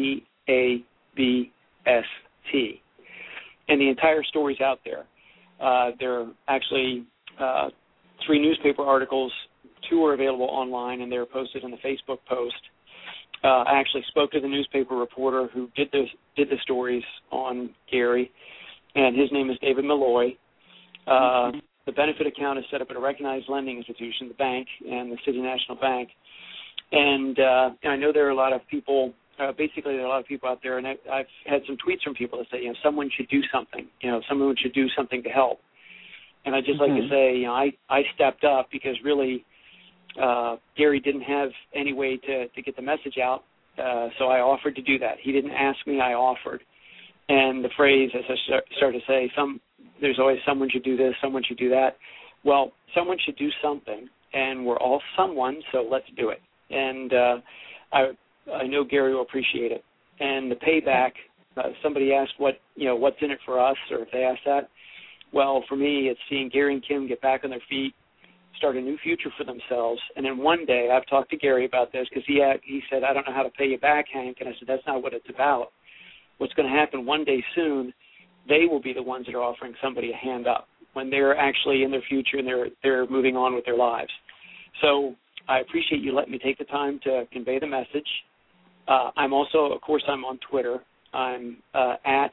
PABST. And the entire story's out there. There are actually 3 newspaper articles. 2 are available online, and they're posted in the Facebook post. I actually spoke to the newspaper reporter who did the stories on Gary, and his name is David Malloy. The benefit account is set up at a recognized lending institution, the bank, and the City National Bank. And I know there are a lot of people. Basically, there are a lot of people out there, and I've had some tweets from people that say, someone should do something. Someone should do something to help. And I'd just like to say, I stepped up because really Gary didn't have any way to get the message out, so I offered to do that. He didn't ask me, I offered. And the phrase, as I started to say, there's always someone should do this, someone should do that. Well, someone should do something, and we're all someone, so let's do it. And I know Gary will appreciate it. And the payback, somebody asked what's in it for us, or if they asked that. Well, for me, it's seeing Gary and Kim get back on their feet, start a new future for themselves. And then one day, I've talked to Gary about this because he said, I don't know how to pay you back, Hank. And I said, that's not what it's about. What's going to happen one day soon, they will be the ones that are offering somebody a hand up when they're actually in their future and they're moving on with their lives. So I appreciate you letting me take the time to convey the message. I'm also, of course, I'm on Twitter. I'm at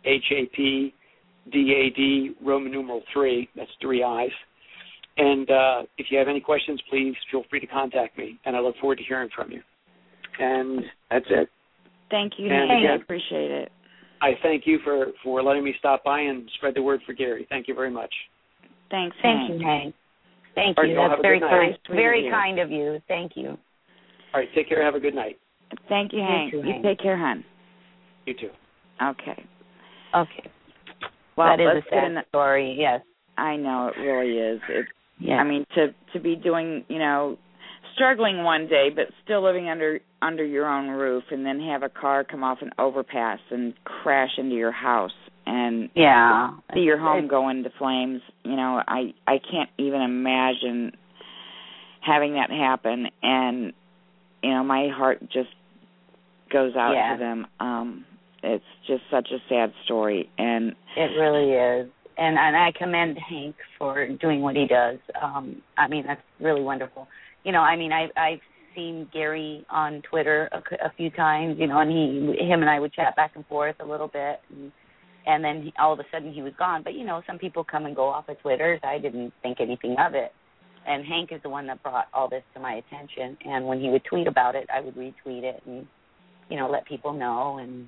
HAPDAD Roman numeral 3. That's 3 I's. And if you have any questions, please feel free to contact me. And I look forward to hearing from you. And that's it. Thank you, and Hank. Again, I appreciate it. I thank you for letting me stop by and spread the word for Gary. Thank you very much. Thanks, Thank Hank. you, Hank. Thank All you. right, That's very kind. Very of you. kind of you. Thank you. All right, take care. Have a good night. Thank you, Hank. too, You Hank. take care, hon. You too. Okay. Okay. Well, that is let's a sad story. Yes. I know it really is. Yeah. I mean, to be doing, struggling one day, but still living under your own roof, and then have a car come off an overpass and crash into your house, and see your home go into flames. I can't even imagine having that happen, and my heart just goes out to them. It's just such a sad story, and it really is. And I commend Hank for doing what he does. I mean, that's really wonderful. I've seen Gary on Twitter a few times, and him and I would chat back and forth a little bit, and then all of a sudden he was gone. But, some people come and go off of Twitter. I didn't think anything of it. And Hank is the one that brought all this to my attention. And when he would tweet about it, I would retweet it and, let people know. And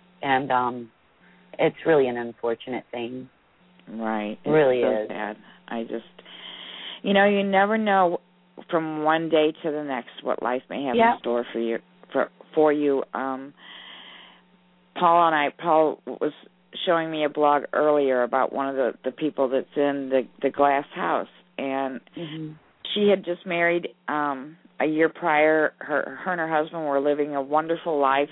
it's really an unfortunate thing. Right. It really is. Sad. I just, you never know from one day to the next what life may have in store for you. Paul was showing me a blog earlier about one of the people that's in the glass house, and she had just married a year prior. Her and her husband were living a wonderful life.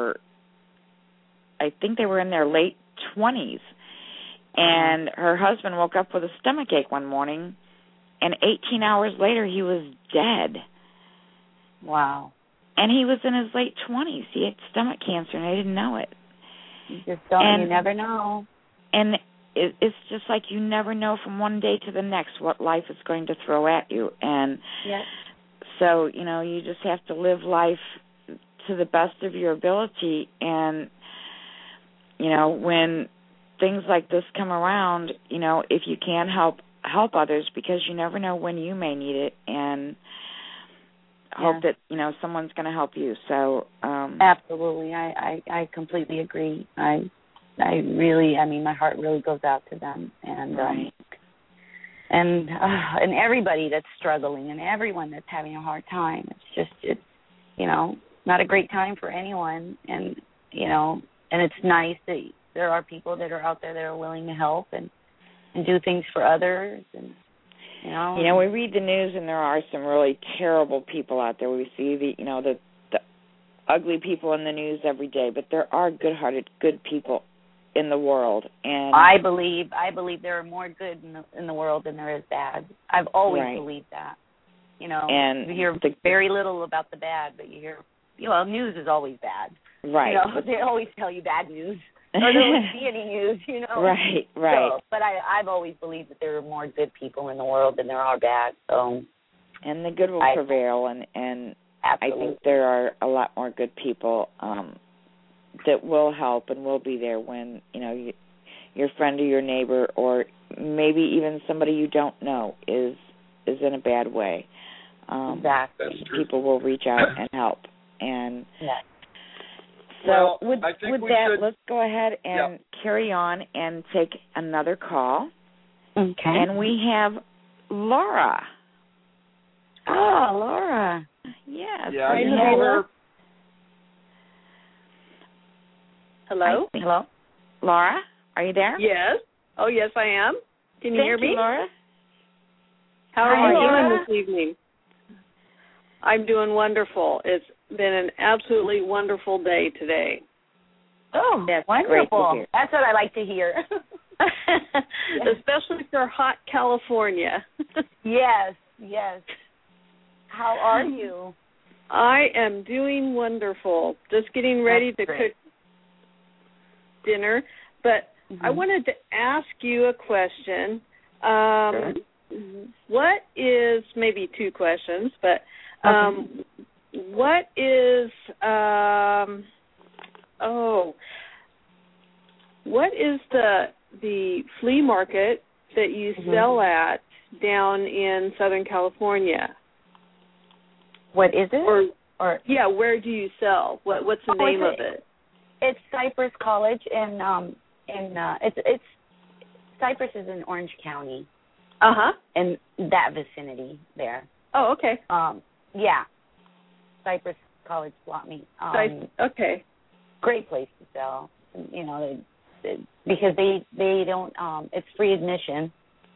I think they were in their late 20s. And her husband woke up with a stomach ache one morning, and 18 hours later he was dead. Wow. And he was in his late 20s. He had stomach cancer, and I didn't know it. You just don't, you never know. And it's just like you never know from one day to the next what life is going to throw at you. And so, you just have to live life to the best of your ability. And, when things like this come around, if you can help others, because you never know when you may need it, and hope that someone's going to help you. So absolutely, I completely agree. I really, my heart really goes out to them, and and everybody that's struggling, and everyone that's having a hard time. It's not a great time for anyone, and and it's nice that there are people that are out there that are willing to help and do things for others. And we read the news, and there are some really terrible people out there. We see the ugly people in the news every day, but there are good-hearted, good people in the world. And I believe there are more good in the world than there is bad. I've always believed that. And you hear very little about the bad, but you hear, news is always bad. Right. They always tell you bad news. Or there wouldn't be any news, Right. So, but I've always believed that there are more good people in the world than there are bad. So, and the good will prevail, and absolutely. I think there are a lot more good people that will help and will be there when your friend or your neighbor, or maybe even somebody you don't know, is in a bad way. Exactly. People will reach out and help. And so with that, let's go ahead and carry on and take another call. Okay. And we have Laura. Oh, Laura. Yes. Yeah, I know her. Hello? Hello? Laura, are you there? Yes. Oh, yes, I am. Can you hear me? Laura. How are you Laura. doing this evening? I'm doing wonderful. It's been an absolutely wonderful day today. Oh, that's wonderful. Great to hear. That's what I like to hear. Especially for hot California. Yes. How are you? I am doing wonderful. Just getting ready to cook dinner. But I wanted to ask you a question. What is, maybe two questions, but what is the flea market that you sell at down in Southern California? What is it? Or yeah, where do you sell? What's the name of it? It's Cypress College it's Cypress is in Orange County. In that vicinity there. Oh, okay. Yeah. Cypress College swap meet. Okay. Great place to sell. You know, because they don't it's free admission.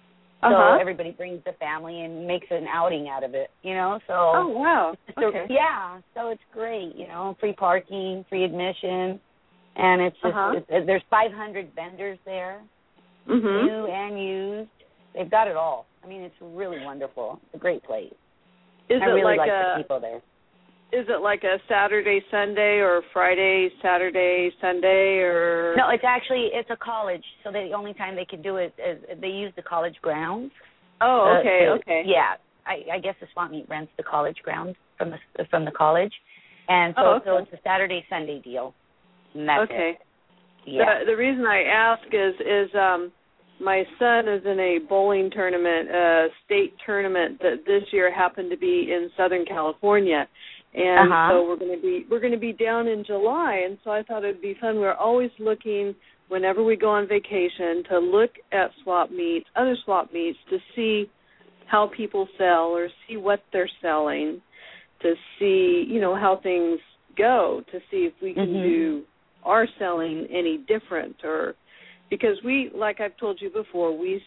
So everybody brings the family and makes an outing out of it, you know. So oh wow, okay. Yeah, so it's great, you know, free parking, free admission, and it's just there's 500 vendors there, new and used. They've got it all. I mean, it's really wonderful. It's a great place. I really like the people there. Is it like a Saturday, Sunday, or Friday, Saturday, Sunday, or? No, it's a college, so the only time they can do it is they use the college grounds. Oh, okay, okay. Yeah, I guess the swap meet rents the college grounds from the college, and so it's a Saturday, Sunday deal. And that's it. Yeah. The reason I ask is my son is in a bowling tournament, a state tournament that this year happened to be in Southern California. And so we're going to be down in July, and so I thought it'd be fun. We're always looking whenever we go on vacation to look at other swap meets, to see how people sell or see what they're selling, to see, you know, how things go, to see if we can do our selling any different, or because we, like I've told you before, we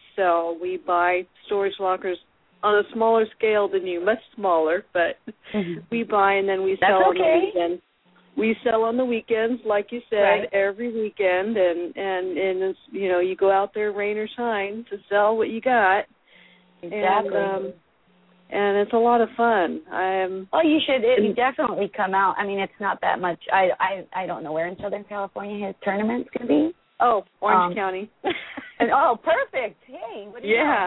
buy storage lockers on a smaller scale than you, much smaller, but we buy and then we sell on the weekend. We sell on the weekends, like you said, every weekend, and it's, you know, you go out there, rain or shine, to sell what you got. Exactly. And it's a lot of fun. You should definitely come out. I mean, it's not that much. I don't know where in Southern California his tournament's going to be. Oh, Orange County. Perfect. Hey, what do you know?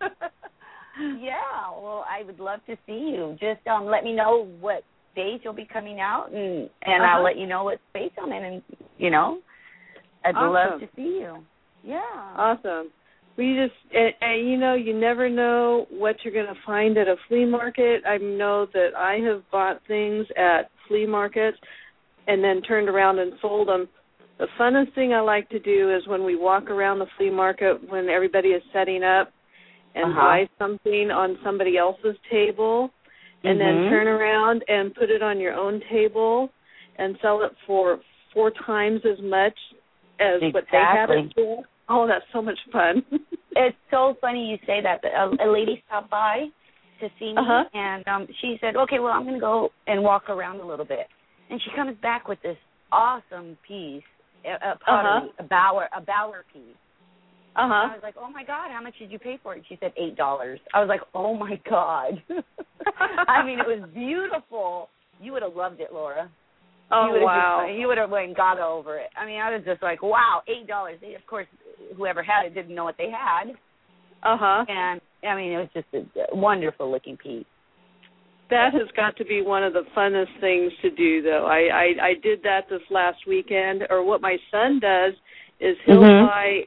Yeah, well, I would love to see you. Just let me know what days you'll be coming out, and I'll let you know what space I'm in, and, you know, I'd love to see you. Yeah. Awesome. We just, and you know, you never know what you're going to find at a flea market. I know that I have bought things at flea markets and then turned around and sold them. The funnest thing I like to do is when we walk around the flea market when everybody is setting up, and buy something on somebody else's table, and then turn around and put it on your own table and sell it for 4 times as much as what they had it for. Oh, that's so much fun. It's so funny you say that. A lady stopped by to see me, and she said, okay, well, I'm going to go and walk around a little bit. And she comes back with this awesome piece, a pottery, a Bauer piece. I was like, oh, my God, how much did you pay for it? She said $8. I was like, oh, my God. I mean, it was beautiful. You would have loved it, Laura. Oh, wow. You would have went and got over it. I mean, I was just like, wow, $8. Of course, whoever had it didn't know what they had. And, I mean, it was just a wonderful-looking piece. That has got to be one of the funnest things to do, though. I did that this last weekend, or what my son does is he'll buy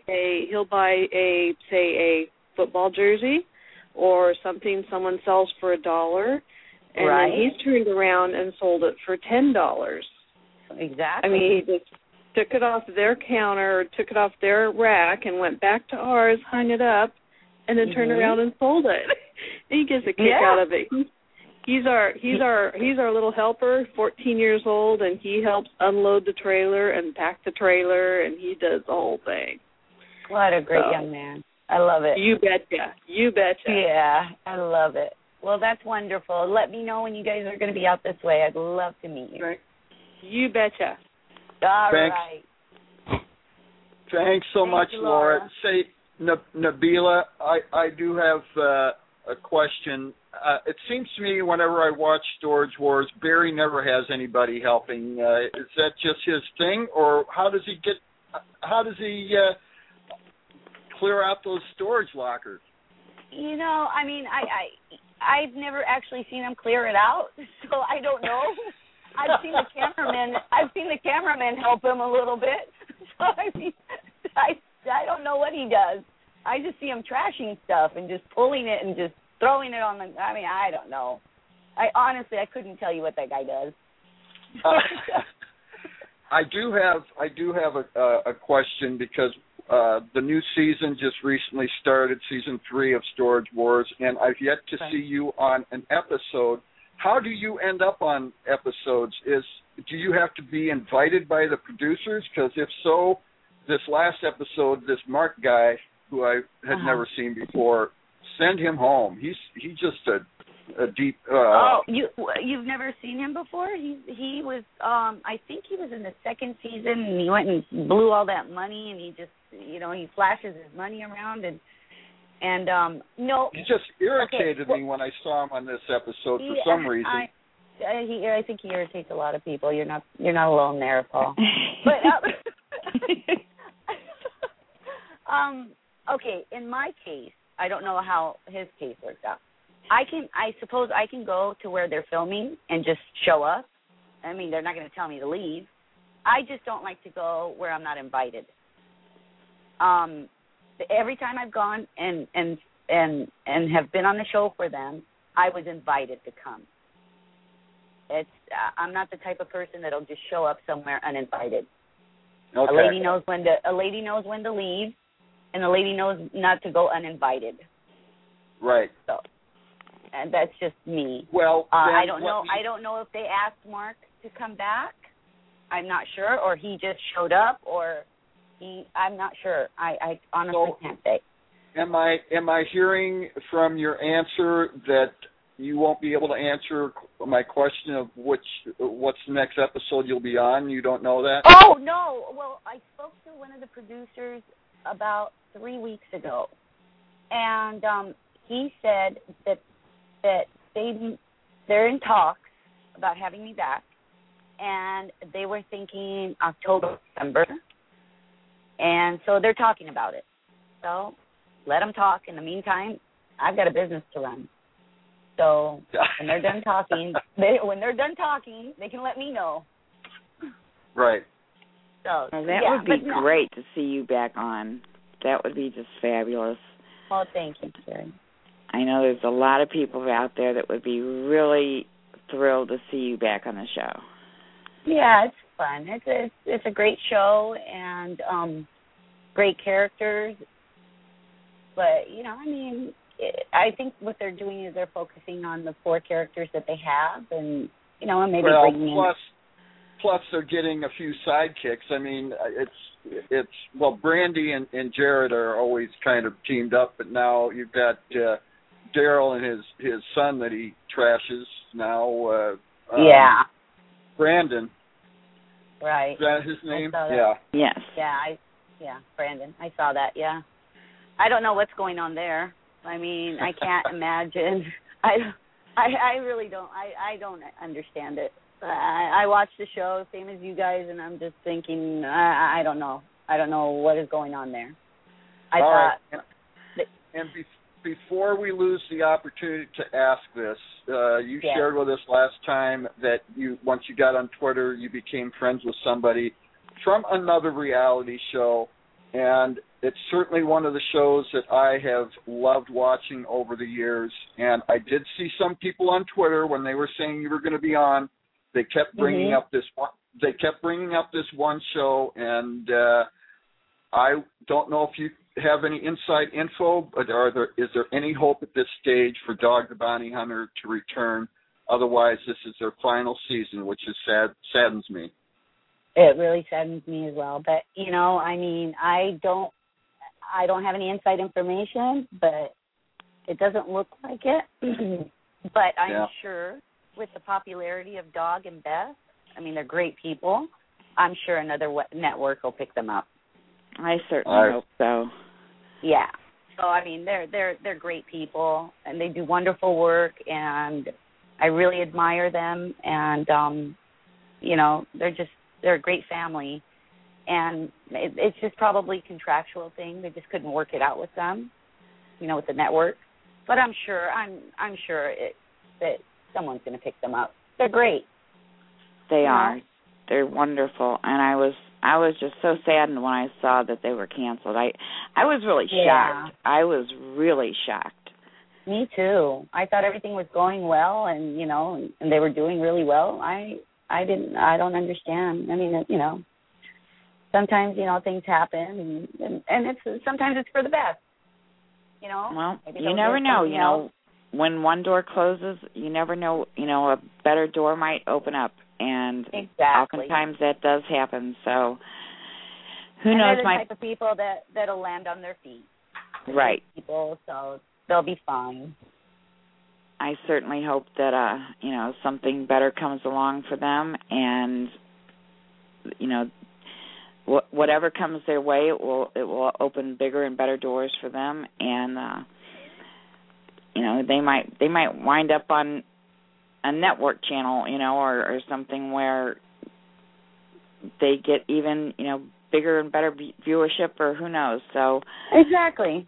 a say a football jersey or something someone sells for $1, and then he's turned around and sold it for $10. Exactly. I mean, he just took it off their counter, or took it off their rack, and went back to ours, hung it up, and then turned around and sold it. He gets a kick out of it. He's our little helper, 14 years old, and he helps unload the trailer and pack the trailer, and he does the whole thing. What a great young man. I love it. You betcha. You betcha. Yeah, I love it. Well, that's wonderful. Let me know when you guys are going to be out this way. I'd love to meet you. Right. You betcha. All right. Thanks so much, Laura. Say, Nabila, I do have a question. It seems to me whenever I watch Storage Wars, Barry never has anybody helping. Is that just his thing, or how does he clear out those storage lockers? You know, I mean, I've never actually seen him clear it out, so I don't know. I've seen the cameraman help him a little bit. So I mean, I don't know what he does. I just see him trashing stuff and just pulling it and just throwing it on the. I mean, I don't know. I couldn't tell you what that guy does. I do have a question because the new season just recently started, season 3 of Storage Wars, and I've yet to see you on an episode. How do you end up on episodes? Do you have to be invited by the producers? Because if so, this last episode, this Mark guy, who I had never seen before, send him home. He's just a deep. You've never seen him before? He was. I think he was in the second season, and he went and blew all that money, and he just, he flashes his money around, and no. He just irritated me when I saw him on this episode for some reason. I think he irritates a lot of people. You're not alone there, Paul. But okay, in my case, I don't know how his case works out. I suppose I can go to where they're filming and just show up. I mean, they're not going to tell me to leave. I just don't like to go where I'm not invited. Every time I've gone and have been on the show for them, I was invited to come. I'm not the type of person that'll just show up somewhere uninvited. Okay. A lady knows when to leave, and a lady knows not to go uninvited. Right. So, and that's just me. Well, I don't know. I don't know if they asked Mark to come back. I'm not sure, or he just showed up, or I'm not sure. I honestly can't say. Am I hearing from your answer that you won't be able to answer my question of what's the next episode you'll be on? You don't know that? Oh, no. Well, I spoke to one of the producers about 3 weeks ago, and he said that they're in talks about having me back, and they were thinking October, December, and so they're talking about it. So let them talk. In the meantime, I've got a business to run. So when they're done talking, they can let me know. Right. So well, that would be great to see you back on. That would be just fabulous. Well, thank you, Carrie. I know there's a lot of people out there that would be really thrilled to see you back on the show. Yeah, it's fun. It's a great show and great characters. But I think what they're doing is they're focusing on the 4 characters that they have, and and maybe bringing in. Plus, they're getting a few sidekicks. I mean, it's Brandy and Jared are always kind of teamed up, but now you've got Daryl and his son that he trashes now. Brandon. Right. Is that his name? Yeah. Yes. Yeah, Brandon. I saw that. Yeah. I don't know what's going on there. I mean, I can't imagine. I really don't. I don't understand it. I watch the show, same as you guys, and I'm just thinking, I don't know. I don't know what is going on there. Before we lose the opportunity to ask this, you shared with us last time that once you got on Twitter, you became friends with somebody from another reality show, and it's certainly one of the shows that I have loved watching over the years. And I did see some people on Twitter when they were saying you were going to be on. They kept bringing up this one. They kept bringing up this one show, and I don't know if you have any inside info, but is there any hope at this stage for Dog the Bounty Hunter to return? Otherwise, this is their final season, which saddens me. It really saddens me as well. But I don't have any inside information, but it doesn't look like it. But I'm sure with the popularity of Dog and Beth, they're great people. I'm sure another network will pick them up. I certainly hope so. Yeah. So they're great people, and they do wonderful work, and I really admire them. And they're a great family, and it's just probably a contractual thing. They just couldn't work it out with them, with the network. But I'm sure that someone's going to pick them up. They're great. They are. They're wonderful, and I was just so saddened when I saw that they were canceled. I was really shocked. I was really shocked. Me too. I thought everything was going well, and and they were doing really well. I don't understand. I mean, sometimes things happen, and it's sometimes it's for the best. Well, you never know. When one door closes, you never know. A better door might open up, and oftentimes that does happen. So, who knows? They're the type of people that'll land on their feet. Right. People, so they'll be fine. I certainly hope that something better comes along for them, and whatever comes their way, it will open bigger and better doors for them, and they might wind up on a network channel, or something where they get even bigger and better viewership, or who knows. So exactly.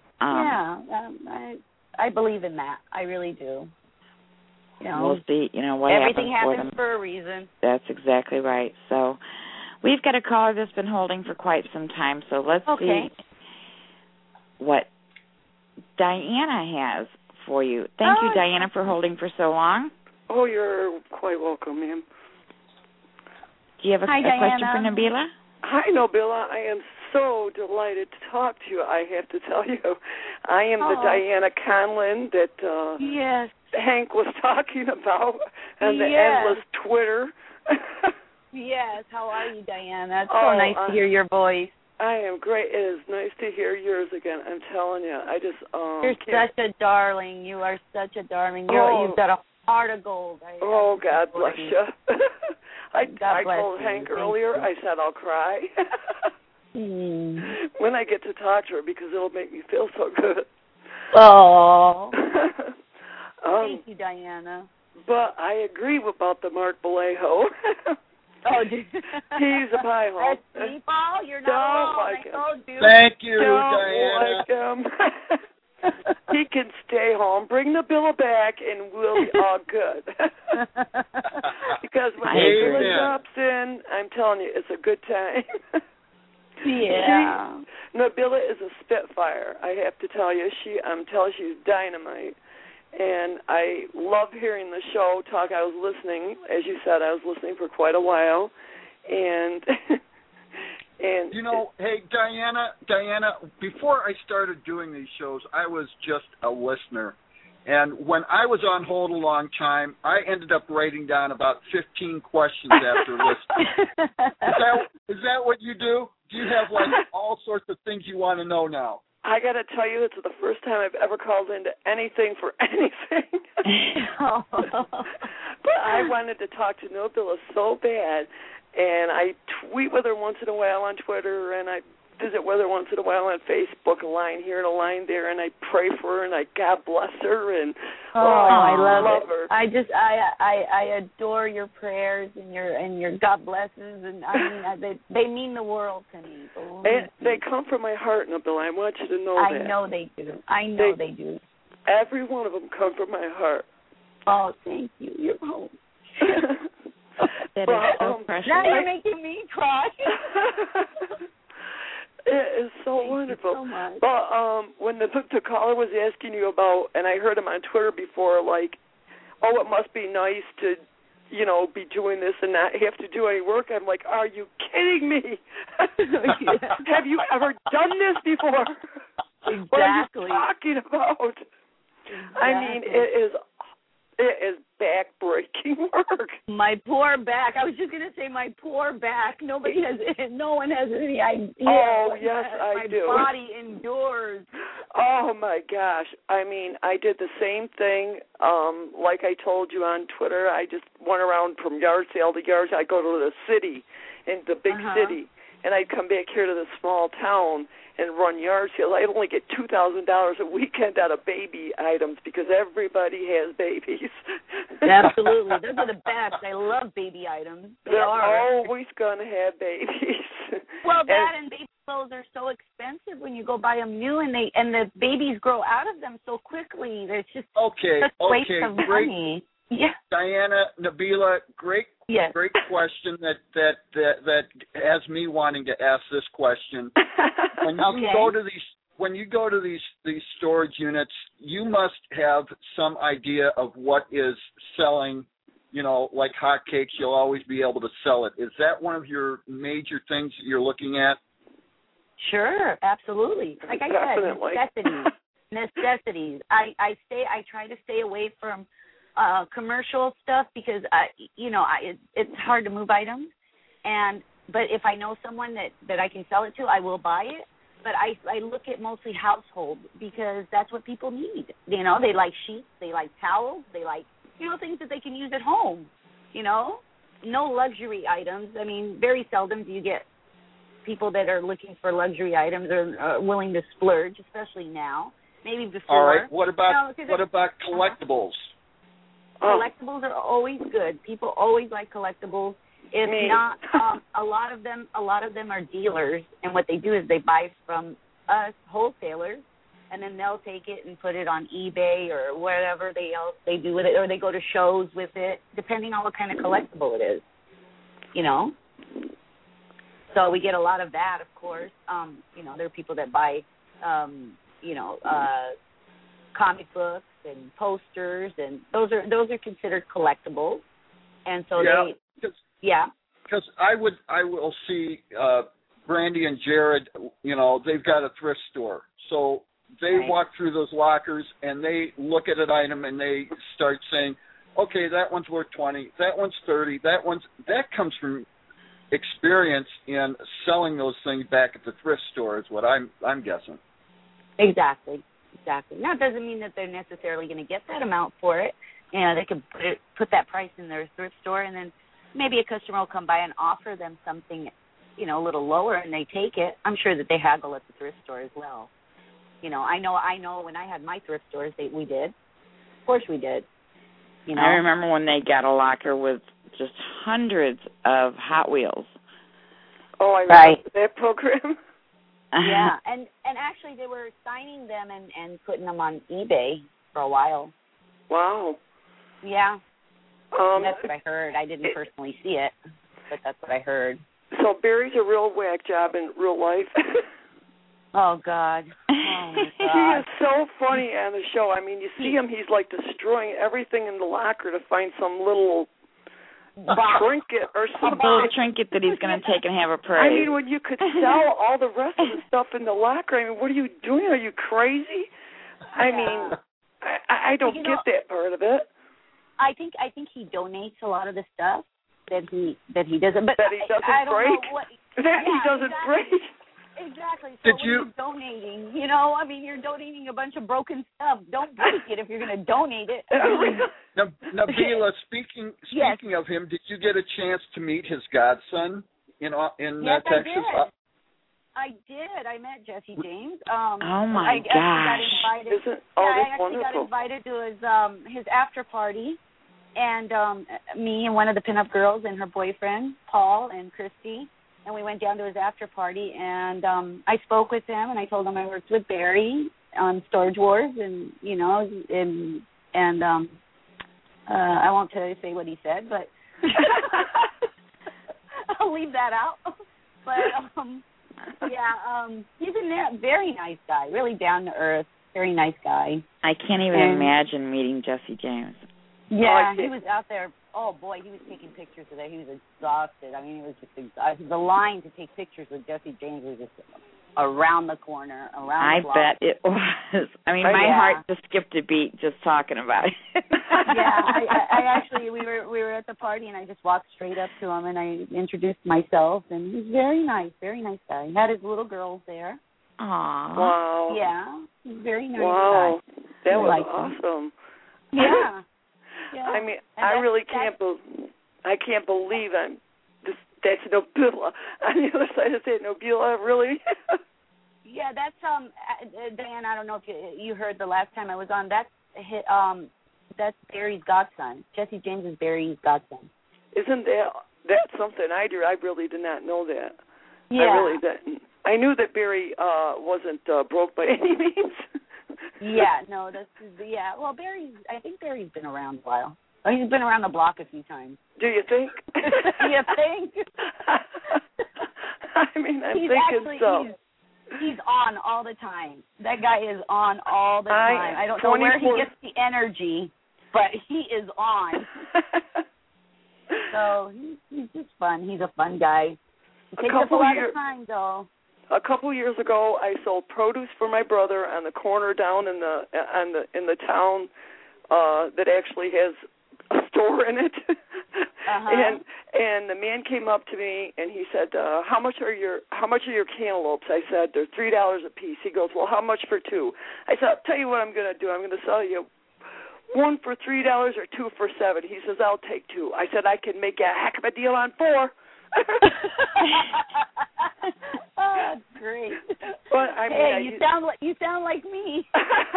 I believe in that. I really do. We'll see. What everything happens for a reason. That's exactly right. So we've got a caller that's been holding for quite some time. So let's see what Diana has for you. Thank you, Diana, for holding for so long. Oh, you're quite welcome, ma'am. Do you have a question for Nabila? Hi, Nabila. I am so delighted to talk to you. I have to tell you, I am the Diana Conlin that Hank was talking about on the endless Twitter. Yes. How are you, Diana? It's so nice to hear your voice. I am great. It is nice to hear yours again. I'm telling you. I just you're such a darling. You are such a darling. You've got a heart of gold. God bless you. I told Hank earlier, I said I'll cry when I get to talk to her because it'll make me feel so good. Oh. Thank you, Diana. But I agree about the Mark Vallejo. He's a pie hole. People, you're not alone. Like him. Thank you, Diana. Don't like him. He can stay home. Bring the Billa back, and we'll be all good. Because when Billa drops in, I'm telling you, it's a good time. Yeah. Nabila is a spitfire. I have to tell you, she's dynamite. And I love hearing the show talk. I was listening, as you said, I was listening for quite a while. And hey, Diana, before I started doing these shows, I was just a listener. And when I was on hold a long time, I ended up writing down about 15 questions after listening. Is that what you do? Do you have, all sorts of things you want to know now? I got to tell you, it's the first time I've ever called into anything for anything. But I wanted to talk to Nabila so bad, and I tweet with her once in a while on Twitter, and I visit with her once in a while on Facebook, a line here and a line there, and I pray for her, and I God bless her, and I love her. I adore your prayers and your God blesses, and they mean the world to me. They come from my heart, Nabila. I want you to know that. I know they do. I know they do. Every one of them come from my heart. Oh, thank you. You're home. That is so precious. Now you're making me cry. It is so wonderful. Thank you so much. But when the caller was asking you about, and I heard him on Twitter before, it must be nice to, be doing this and not have to do any work. I'm like, are you kidding me? Have you ever done this before? Exactly. What are you talking about? Exactly. I mean, it is back-breaking work. My poor back. I was just going to say my poor back. No one has any idea. Oh, yes, I do. My body endures. Oh, my gosh. I mean, I did the same thing. Like I told you on Twitter, I just went around from yard sale to yard sale. I go to the city, in the big city, and I'd come back here to the small town and run yard sales. I'd only get $2,000 a weekend out of baby items because everybody has babies. Absolutely. Those are the best. I love baby items. They're always going to have babies. Well, and baby clothes are so expensive when you go buy them new, and the babies grow out of them so quickly. It's just such a waste of money. Yeah. Diana, Nabila, great question that has me wanting to ask this question. When you go to these storage units, you must have some idea of what is selling. You know, like hotcakes, you'll always be able to sell it. Is that one of your major things that you're looking at? Sure, absolutely. Like I said, necessities. I try to stay away from commercial stuff because it's hard to move items. But if I know someone that I can sell it to, I will buy it. But I look at mostly household because that's what people need. You know, they like sheets, they like towels, they like things that they can use at home. No luxury items. I mean, very seldom do you get people that are looking for luxury items or are willing to splurge, especially now. Maybe before. All right. What about collectibles? Collectibles are always good. People always like collectibles. If not, a lot of them are dealers, and what they do is they buy from us wholesalers, and then they'll take it and put it on eBay or whatever they do with it, or they go to shows with it, depending on what kind of collectible it is. So we get a lot of that, of course. There are people that buy, comic books and posters, and those are considered collectibles. And so because I will see Brandy and Jared. They've got a thrift store, so they walk through those lockers and they look at an item and they start saying, "Okay, that one's worth $20. That one's $30. That comes from experience in selling those things back at the thrift store is what I'm guessing." Exactly. Now, it doesn't mean that they're necessarily going to get that amount for it. They could put that price in their thrift store, and then maybe a customer will come by and offer them something, a little lower, and they take it. I'm sure that they haggle at the thrift store as well. I know when I had my thrift stores, we did. Of course we did. I remember when they got a locker with just hundreds of Hot Wheels. Oh, I remember that program. Yeah, and actually they were signing them and putting them on eBay for a while. Wow. Yeah. That's what I heard. I didn't personally see it, but that's what I heard. So Barry's a real whack job in real life. Oh, God. Oh, my God. He is so funny on the show. I mean, you see him, he's like destroying everything in the locker to find some little trinket or something. A little trinket that he's going to take and have a parade. I mean, when you could sell all the rest of the stuff in the locker, I mean, what are you doing? Are you crazy? I mean, I don't get that part of it. I think he donates a lot of the stuff that he doesn't. But that he doesn't I don't break. Know what, he doesn't break. Exactly. So you're donating, I mean, you're donating a bunch of broken stuff. Don't break it if you're going to donate it. Nabila, speaking of him, did you get a chance to meet his godson in Texas? I did. I met Jesse James. Oh my gosh! I actually got invited to his after party, and me and one of the pinup girls and her boyfriend Paul and Christy, and we went down to his after party, and I spoke with him, and I told him I worked with Barry on Storage Wars, and I won't say what he said, but I'll leave that out. But he's a very nice guy, really down to earth, very nice guy. I can't even imagine meeting Jesse James. Yeah, he was out there. Oh boy, he was taking pictures of that. He was exhausted. I mean, it was just exhausted. The line to take pictures with Jesse James was just around the corner, around the block. I bet it was. I mean, my heart just skipped a beat just talking about it. I actually, we were at the party, and I just walked straight up to him, and I introduced myself, and he was very nice guy. He had his little girls there. Aww. Wow. Yeah, he's very nice guy. That was awesome. Yeah. I mean, I really can't believe that's Nabila. On the other side of that, Nabila, really? Yeah, that's Diane. I don't know if you heard the last time I was on. That's Barry's godson. Jesse James is Barry's godson. Isn't that's something I do? I really did not know that. Yeah. I really didn't. I knew that Barry wasn't broke by any means. Yeah, no, well, I think Barry's been around a while. Oh, he's been around the block a few times. Do you think? You think? I mean, I'm thinking so. He's on all the time. That guy is on all the time. I don't know where he gets the energy, but he is on. So he's just fun. He's a fun guy. It takes up a lot of time, though. A couple years ago, I sold produce for my brother on the corner down in the town that actually has a store in it. And the man came up to me and he said, how much are your cantaloupes? I said, they're $3 a piece. He goes, well, how much for two? I said, I'll tell you what I'm going to do. I'm going to sell you one for $3 or two for $7. He says, I'll take two. I said, I can make a heck of a deal on $4. Oh, that's great. But I mean, you sound like me.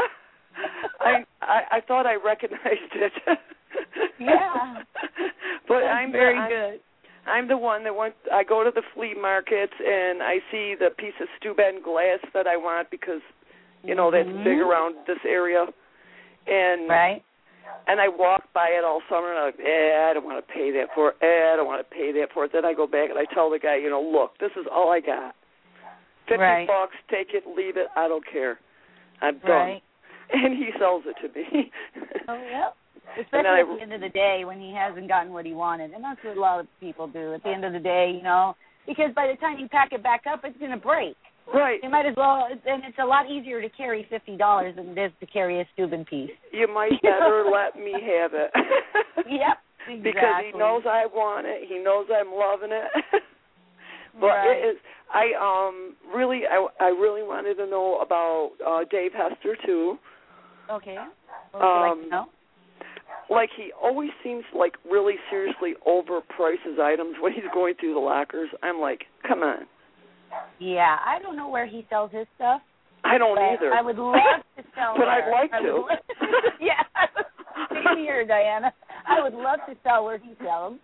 I thought I recognized it. Yeah. But I'm very good. I'm the one that I go to the flea markets and I see the piece of Steuben glass that I want because, that's big around this area. And right. And I walk by it all summer and I'm like, I don't want to pay that for it. I don't want to pay that for it. Then I go back and I tell the guy, look, this is all I got. $50, take it, leave it, I don't care. I'm done. Right. And he sells it to me. Oh, yeah. Especially at the end of the day when he hasn't gotten what he wanted. And that's what a lot of people do at the end of the day, because by the time you pack it back up, it's going to break. Right. You might as well, and it's a lot easier to carry $50 than it is to carry a Steuben piece. You might better let me have it. Yep, exactly. Because he knows I want it. He knows I'm loving it. But it is, I really wanted to know about Dave Hester, too. Okay. What would you like to know? Like, he always seems like really seriously overprices items when he's going through the lockers. I'm like, come on. Yeah, I don't know where he sells his stuff. I don't either. I would love to sell but there. I'd like to. Yeah. Same here, Diana. I would love to sell where he sells.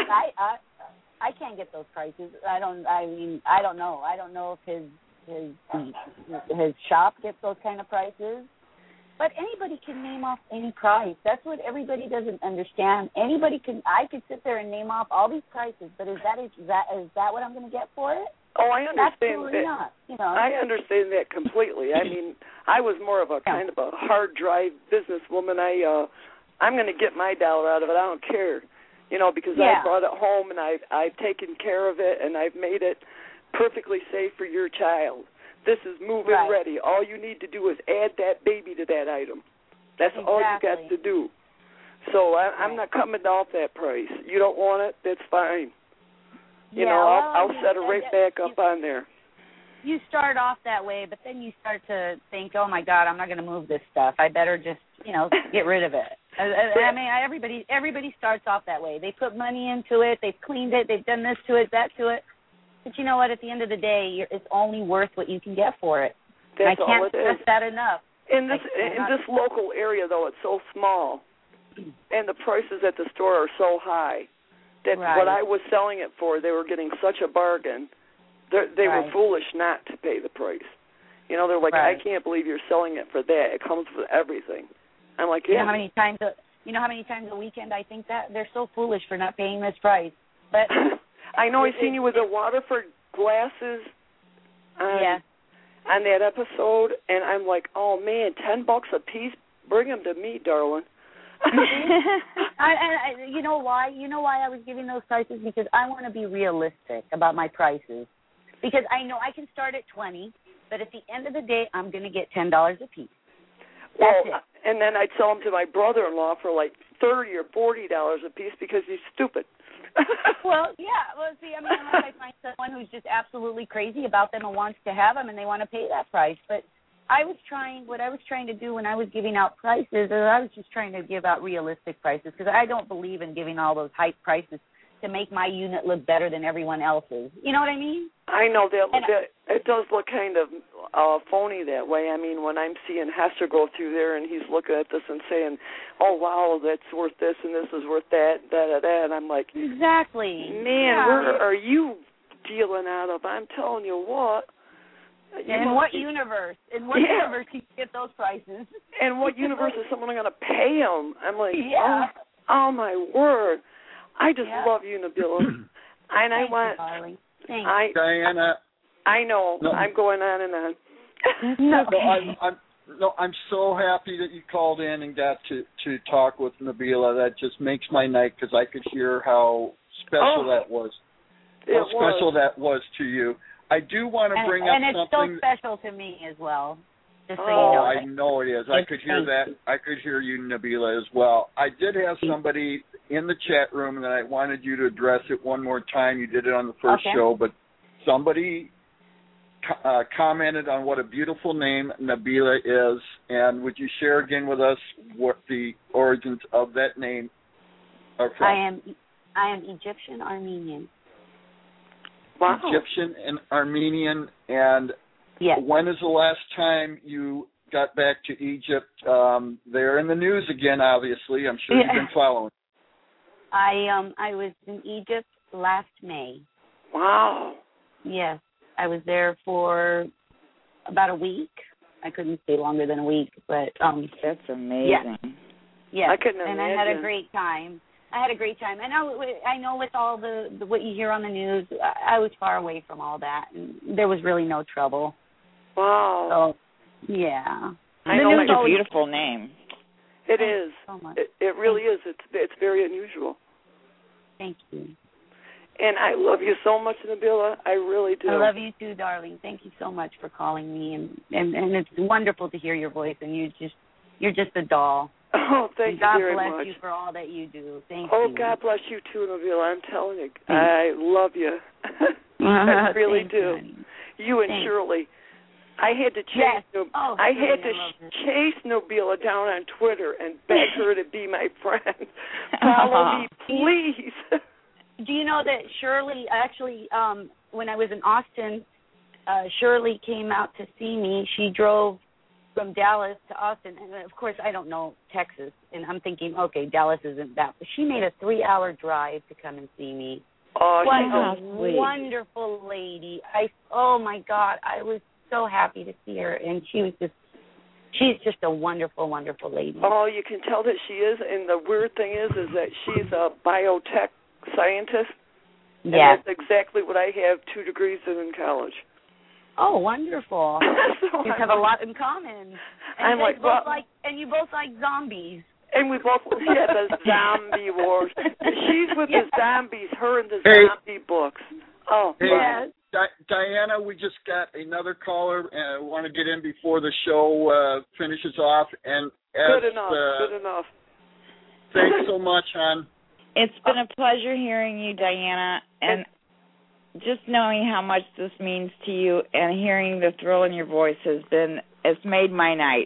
I can't get those prices. I don't know. I don't know if his shop gets those kind of prices. But anybody can name off any price. That's what everybody doesn't understand. I could sit there and name off all these prices, but is that what I'm going to get for it? Oh, I understand Absolutely that. Not, I understand that completely. I mean, I was more of a kind of a hard drive businesswoman. I'm going to get my dollar out of it. I don't care, because I brought it home and I've taken care of it and I've made it perfectly safe for your child. This is move-in ready. All you need to do is add that baby to that item. That's all you got to do. So I'm not coming off that price. You don't want it, that's fine. I'll set it right back up on there. You start off that way, but then you start to think, oh, my God, I'm not going to move this stuff. I better just, get rid of it. I mean, everybody starts off that way. They put money into it. They've cleaned it. They've done this to it, that to it. But you know what? At the end of the day, it's only worth what you can get for it. That's I can't stress that enough. In this local area, though, it's so small, and the prices at the store are so high that what I was selling it for, they were getting such a bargain. They were foolish not to pay the price. They're like, I can't believe you're selling it for that. It comes with everything. I'm like, yeah. You know how many times a weekend I think that? They're so foolish for not paying this price. But I know I've seen you with the Waterford glasses on that episode, and I'm like, oh, man, $10 a piece? Bring them to me, darling. You know why? You know why I was giving those prices? Because I want to be realistic about my prices. Because I know I can start at $20, but at the end of the day, I'm going to get $10 a piece. That's it. And then I'd sell them to my brother-in-law for like $30 or $40 a piece because he's stupid. Well, see, I mean, unless I find someone who's just absolutely crazy about them and wants to have them and they want to pay that price. But what I was trying to do when I was giving out prices, I was just trying to give out realistic prices because I don't believe in giving all those hype prices to make my unit look better than everyone else's. You know what I mean? I know that it does look kind of phony that way. I mean, when I'm seeing Hester go through there and he's looking at this and saying, oh, wow, that's worth this and this is worth that, and I'm like, exactly. Man, where are you dealing out of? I'm telling you what. In what universe? In what universe can you get those prices? And what universe is someone going to pay them? I'm like, yeah. oh my word! I just love you, Nabila. And Thank you, darling. Thanks. Diana. I know. No. I'm going on and on. I'm so happy that you called in and got to talk with Nabila. That just makes my night because I could hear how special that was. How special that was to you. I do want to bring up something. And it's so special to me as well. Just so you know. I know it is. I could hear that. I could hear you, Nabila, as well. I did have somebody in the chat room that I wanted you to address it one more time. You did it on the first show, but somebody commented on what a beautiful name Nabila is, and would you share again with us what the origins of that name are from? I am Egyptian Armenian. Wow. Egyptian and Armenian, and when is the last time you got back to Egypt? They're in the news again, obviously. I'm sure you've been following. I was in Egypt last May. Wow. Yes, I was there for about a week. I couldn't stay longer than a week, but that's amazing. Yeah, I couldn't imagine. And I had a great time. And I know with all the what you hear on the news, I was far away from all that, and there was really no trouble. Wow. So, yeah. I know it's a beautiful name. It is. So much. It really is. It's very unusual. Thank you. And I love you so much, Nabila. I really do. I love you too, darling. Thank you so much for calling me, and it's wonderful to hear your voice. And you're just a doll. Oh, thank you very much. God bless you for all that you do. Thank you. Oh, God bless you too, Nabila. I'm telling you, I love you. I really do. You and Shirley. I had to chase. I had to chase Nabila down on Twitter and beg her to be my friend. Follow me, please. Do you know that Shirley actually, when I was in Austin, Shirley came out to see me. She drove from Dallas to Austin, and of course I don't know Texas, and I'm thinking, okay, Dallas isn't that, but she made a 3-hour drive to come and see me. Oh, what a wonderful lady! Oh my God, I was so happy to see her, and she's just a wonderful, wonderful lady. Oh, you can tell that she is, and the weird thing is that she's a biotech scientist. And that's exactly what I have 2 degrees in college. Oh, wonderful! So you have a lot in common. And you both like zombies. And we both the zombie wars. She's with the zombies. Her and the zombie books. Oh, yes. Diana, we just got another caller, and I want to get in before the show finishes off. And good enough. Thanks so much, hon. It's been a pleasure hearing you, Diana, and just knowing how much this means to you and hearing the thrill in your voice it's made my night.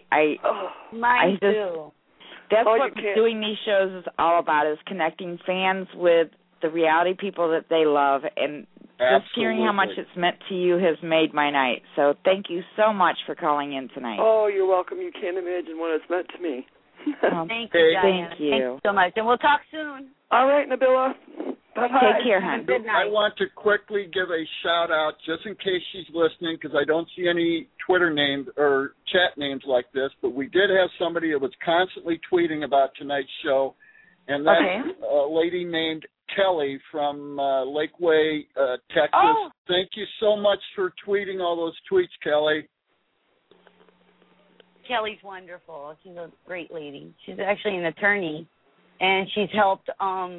Mine too. That's what doing these shows is all about, is connecting fans with the reality people that they love, and just hearing how much it's meant to you has made my night. So thank you so much for calling in tonight. Oh, you're welcome. You can't imagine what it's meant to me. Thank you, Diana. Thank you. Thank you so much, and we'll talk soon. All right, Nabila. Bye-bye. Take care, hon. Good night. I want to quickly give a shout-out, just in case she's listening, because I don't see any Twitter names or chat names like this, but we did have somebody that was constantly tweeting about tonight's show, and that's a lady named Kelly from Lakeway, Texas. Oh. Thank you so much for tweeting all those tweets, Kelly. Kelly's wonderful. She's a great lady. She's actually an attorney, and she's helped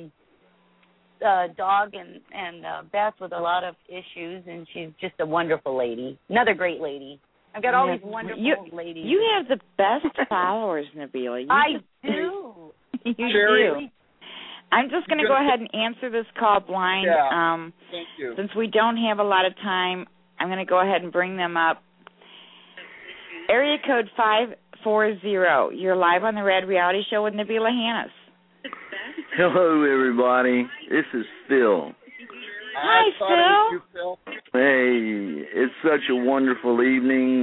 Dog and Beth with a lot of issues, and she's just a wonderful lady. Another great lady. I've got all these wonderful ladies. You have the best followers, Nabila. I do. You do. I'm just going to go ahead and answer this call blind. Yeah. Thank you. Since we don't have a lot of time, I'm going to go ahead and bring them up. Area code 540. You're live on the Red Reality Show with Nabila Hannes. Hello, everybody. This is Phil. Hi, Phil. Hey, it's such a wonderful evening.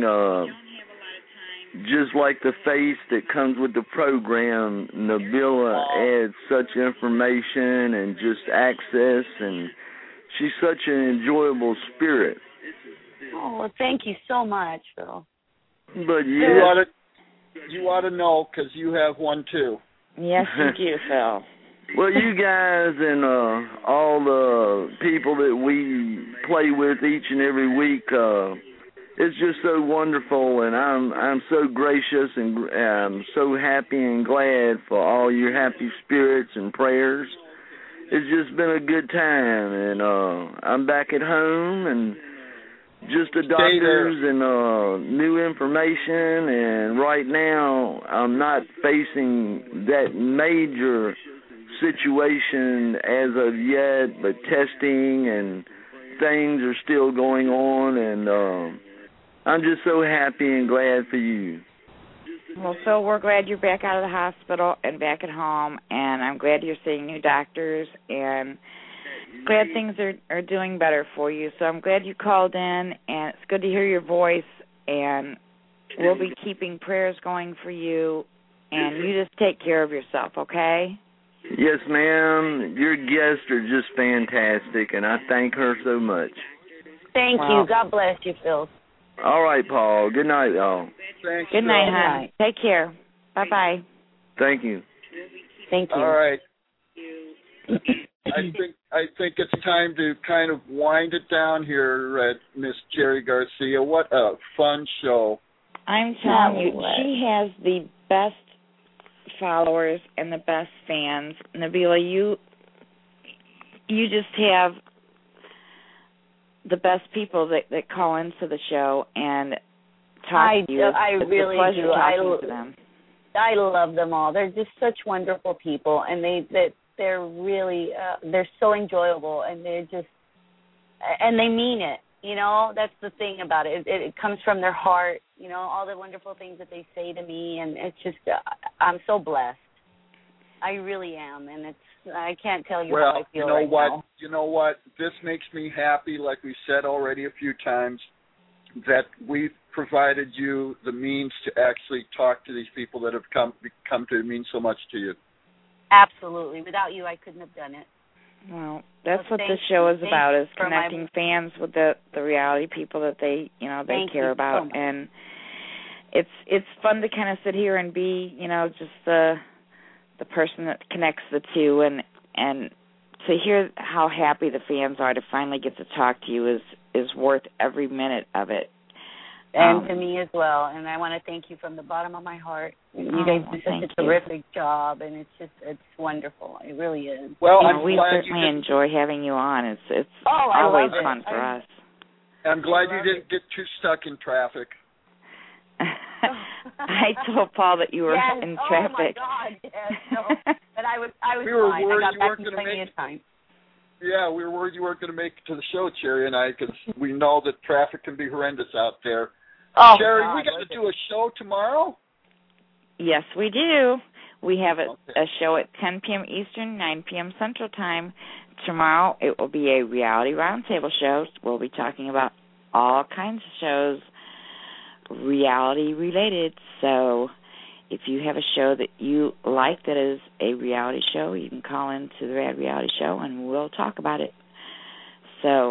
Just like the face that comes with the program, Nabila adds such information and just access, and she's such an enjoyable spirit. Oh, well, thank you so much, Phil. But you ought to know because you have one too. Yes, you do, Phil. Well, you guys and all the people that we play with each and every week, it's just so wonderful, and I'm so gracious and I'm so happy and glad for all your happy spirits and prayers. It's just been a good time, and I'm back at home and just the doctors and new information, and right now I'm not facing that major situation as of yet, but testing and things are still going on, and I'm just so happy and glad for you. Well, Phil, we're glad you're back out of the hospital and back at home, and I'm glad you're seeing new doctors, and glad things are doing better for you. So I'm glad you called in, and it's good to hear your voice, and we'll be keeping prayers going for you, and you just take care of yourself, okay? Yes, ma'am. Your guests are just fantastic, and I thank her so much. Thank you. God bless you, Phil. All right, Paul. Good night, y'all. Thanks. Good night, hon. Take care. Bye-bye. Thank you. Thank you. All right. I think it's time to kind of wind it down here, Miss Cherry Garcia. What a fun show! I'm telling you, she has the best followers and the best fans. Nabila, you just have the best people that call into the show and talk to you. I really do. I love them all. They're just such wonderful people, and they're really they're so enjoyable, and and they mean it. You know, that's the thing about it. It comes from their heart. You know, all the wonderful things that they say to me, and it's just I'm so blessed. I really am, and I can't tell you how I feel right now. You know what? This makes me happy, like we said already a few times, that we've provided you the means to actually talk to these people that have come to mean so much to you. Absolutely. Without you, I couldn't have done it. Well, that's what this show is about, is connecting fans with the reality people that they care about. So and it's fun to kind of sit here and be, just the person that connects the two, and to hear how happy the fans are to finally get to talk to you is worth every minute of it. And to me as well. And I want to thank you from the bottom of my heart. You guys do such a terrific job, and it's wonderful. It really is. Well, we certainly enjoy having you on. It's always fun for us. I'm glad you didn't get too stuck in traffic. I told Paul that you were in traffic. Oh my God! Yes, no. But I was we were fine. Worried I got you back weren't in going to plenty make of time. Yeah, we were worried you weren't going to make it to the show, Cherry and I, because we know that traffic can be horrendous out there. Oh, Cherry, God, we got to do a show tomorrow? Yes, we do. We have a show at 10 p.m. Eastern, 9 p.m. Central Time. Tomorrow it will be a reality roundtable show. We'll be talking about all kinds of shows reality related. So if you have a show that you like that is a reality show, you can call into the Rad Reality Show and we'll talk about it. So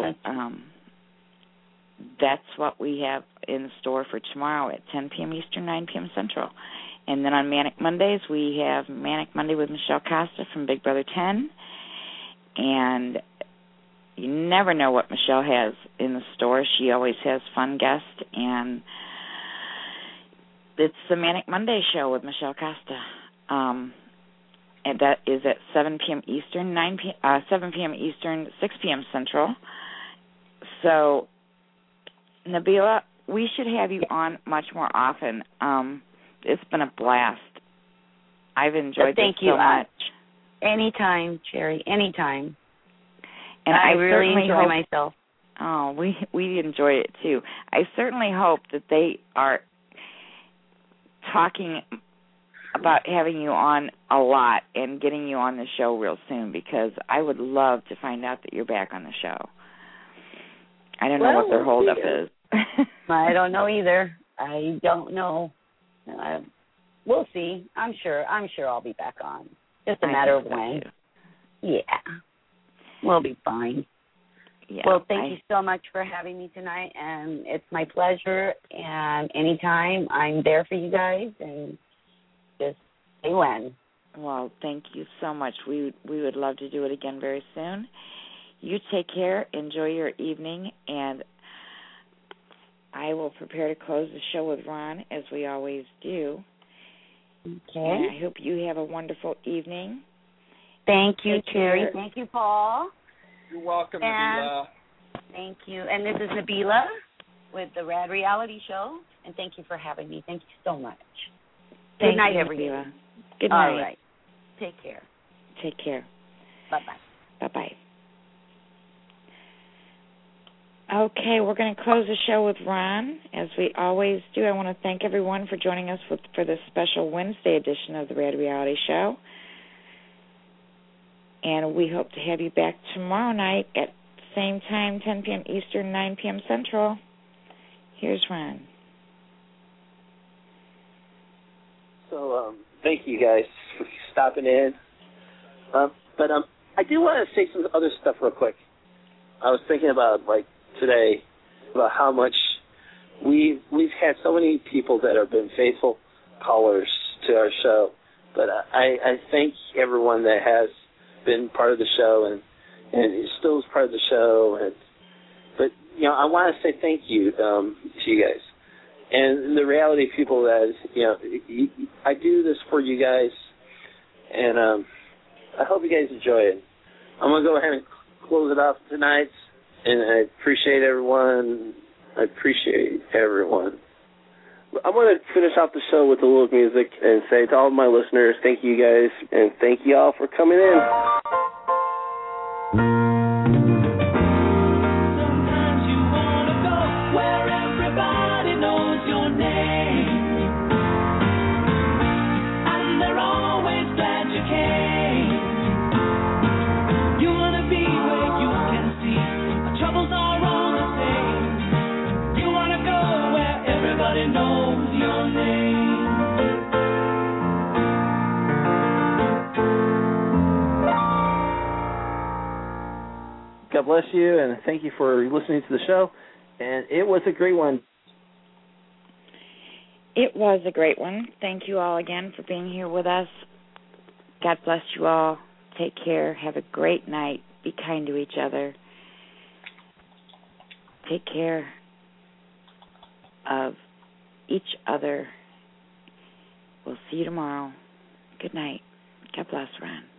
that's what we have in store for tomorrow at 10 p.m. Eastern, 9 p.m. Central. And then on Manic Mondays, we have Manic Monday with Michelle Costa from Big Brother 10. And you never know what Michelle has in the store. She always has fun guests. And it's the Manic Monday show with Michelle Costa. And that is at 7 p.m. Eastern, 7 p.m. Eastern, 6 p.m. Central. So, Nabila, we should have you on much more often. It's been a blast. I've enjoyed this so much. Anytime, Cherry, anytime. And I really enjoy myself. Oh, we enjoy it too. I certainly hope that they are talking about having you on a lot and getting you on the show real soon, because I would love to find out that you're back on the show. I don't know what their holdup is. I don't know either. I don't know. We'll see. I'm sure I'll be back on. Just a matter of when. Yeah. We'll be fine. Yeah. Well, thank you so much for having me tonight, and it's my pleasure. And anytime, I'm there for you guys, and just say when. Well, thank you so much. We would love to do it again very soon. You take care. Enjoy your evening, and I will prepare to close the show with Ron, as we always do. Okay. And I hope you have a wonderful evening. Thank you, Take Terry. care. Thank you, Paul. You're welcome, Nabila. Thank you. And this is Nabila with the Rad Reality Show, and thank you for having me. Thank you so much. Good night, everyone. Good night. All right. Take care. Take care. Bye-bye. Bye-bye. Okay, we're going to close the show with Ron, as we always do. I want to thank everyone for joining us for this special Wednesday edition of the Rad Reality Show. And we hope to have you back tomorrow night at the same time, 10 p.m. Eastern, 9 p.m. Central. Here's Ron. So, thank you guys for stopping in. But I do want to say some other stuff real quick. I was thinking about, today, about how much we've had so many people that have been faithful callers to our show. But I thank everyone that has been part of the show and still is part of the show. But I want to say thank you to you guys. And the reality people that, I do this for you guys, and I hope you guys enjoy it. I'm going to go ahead and close it off tonight, and I appreciate everyone. I'm going to finish off the show with a little music and say to all of my listeners, thank you guys, and thank you all for coming in. Knows your name. God bless you, and thank you for listening to the show. And it was a great one. It was a great one. Thank you all again for being here with us. God bless you all. Take care. Have a great night. Be kind to each other. Take care of each other. We'll see you tomorrow. Good night. God bless, Ron.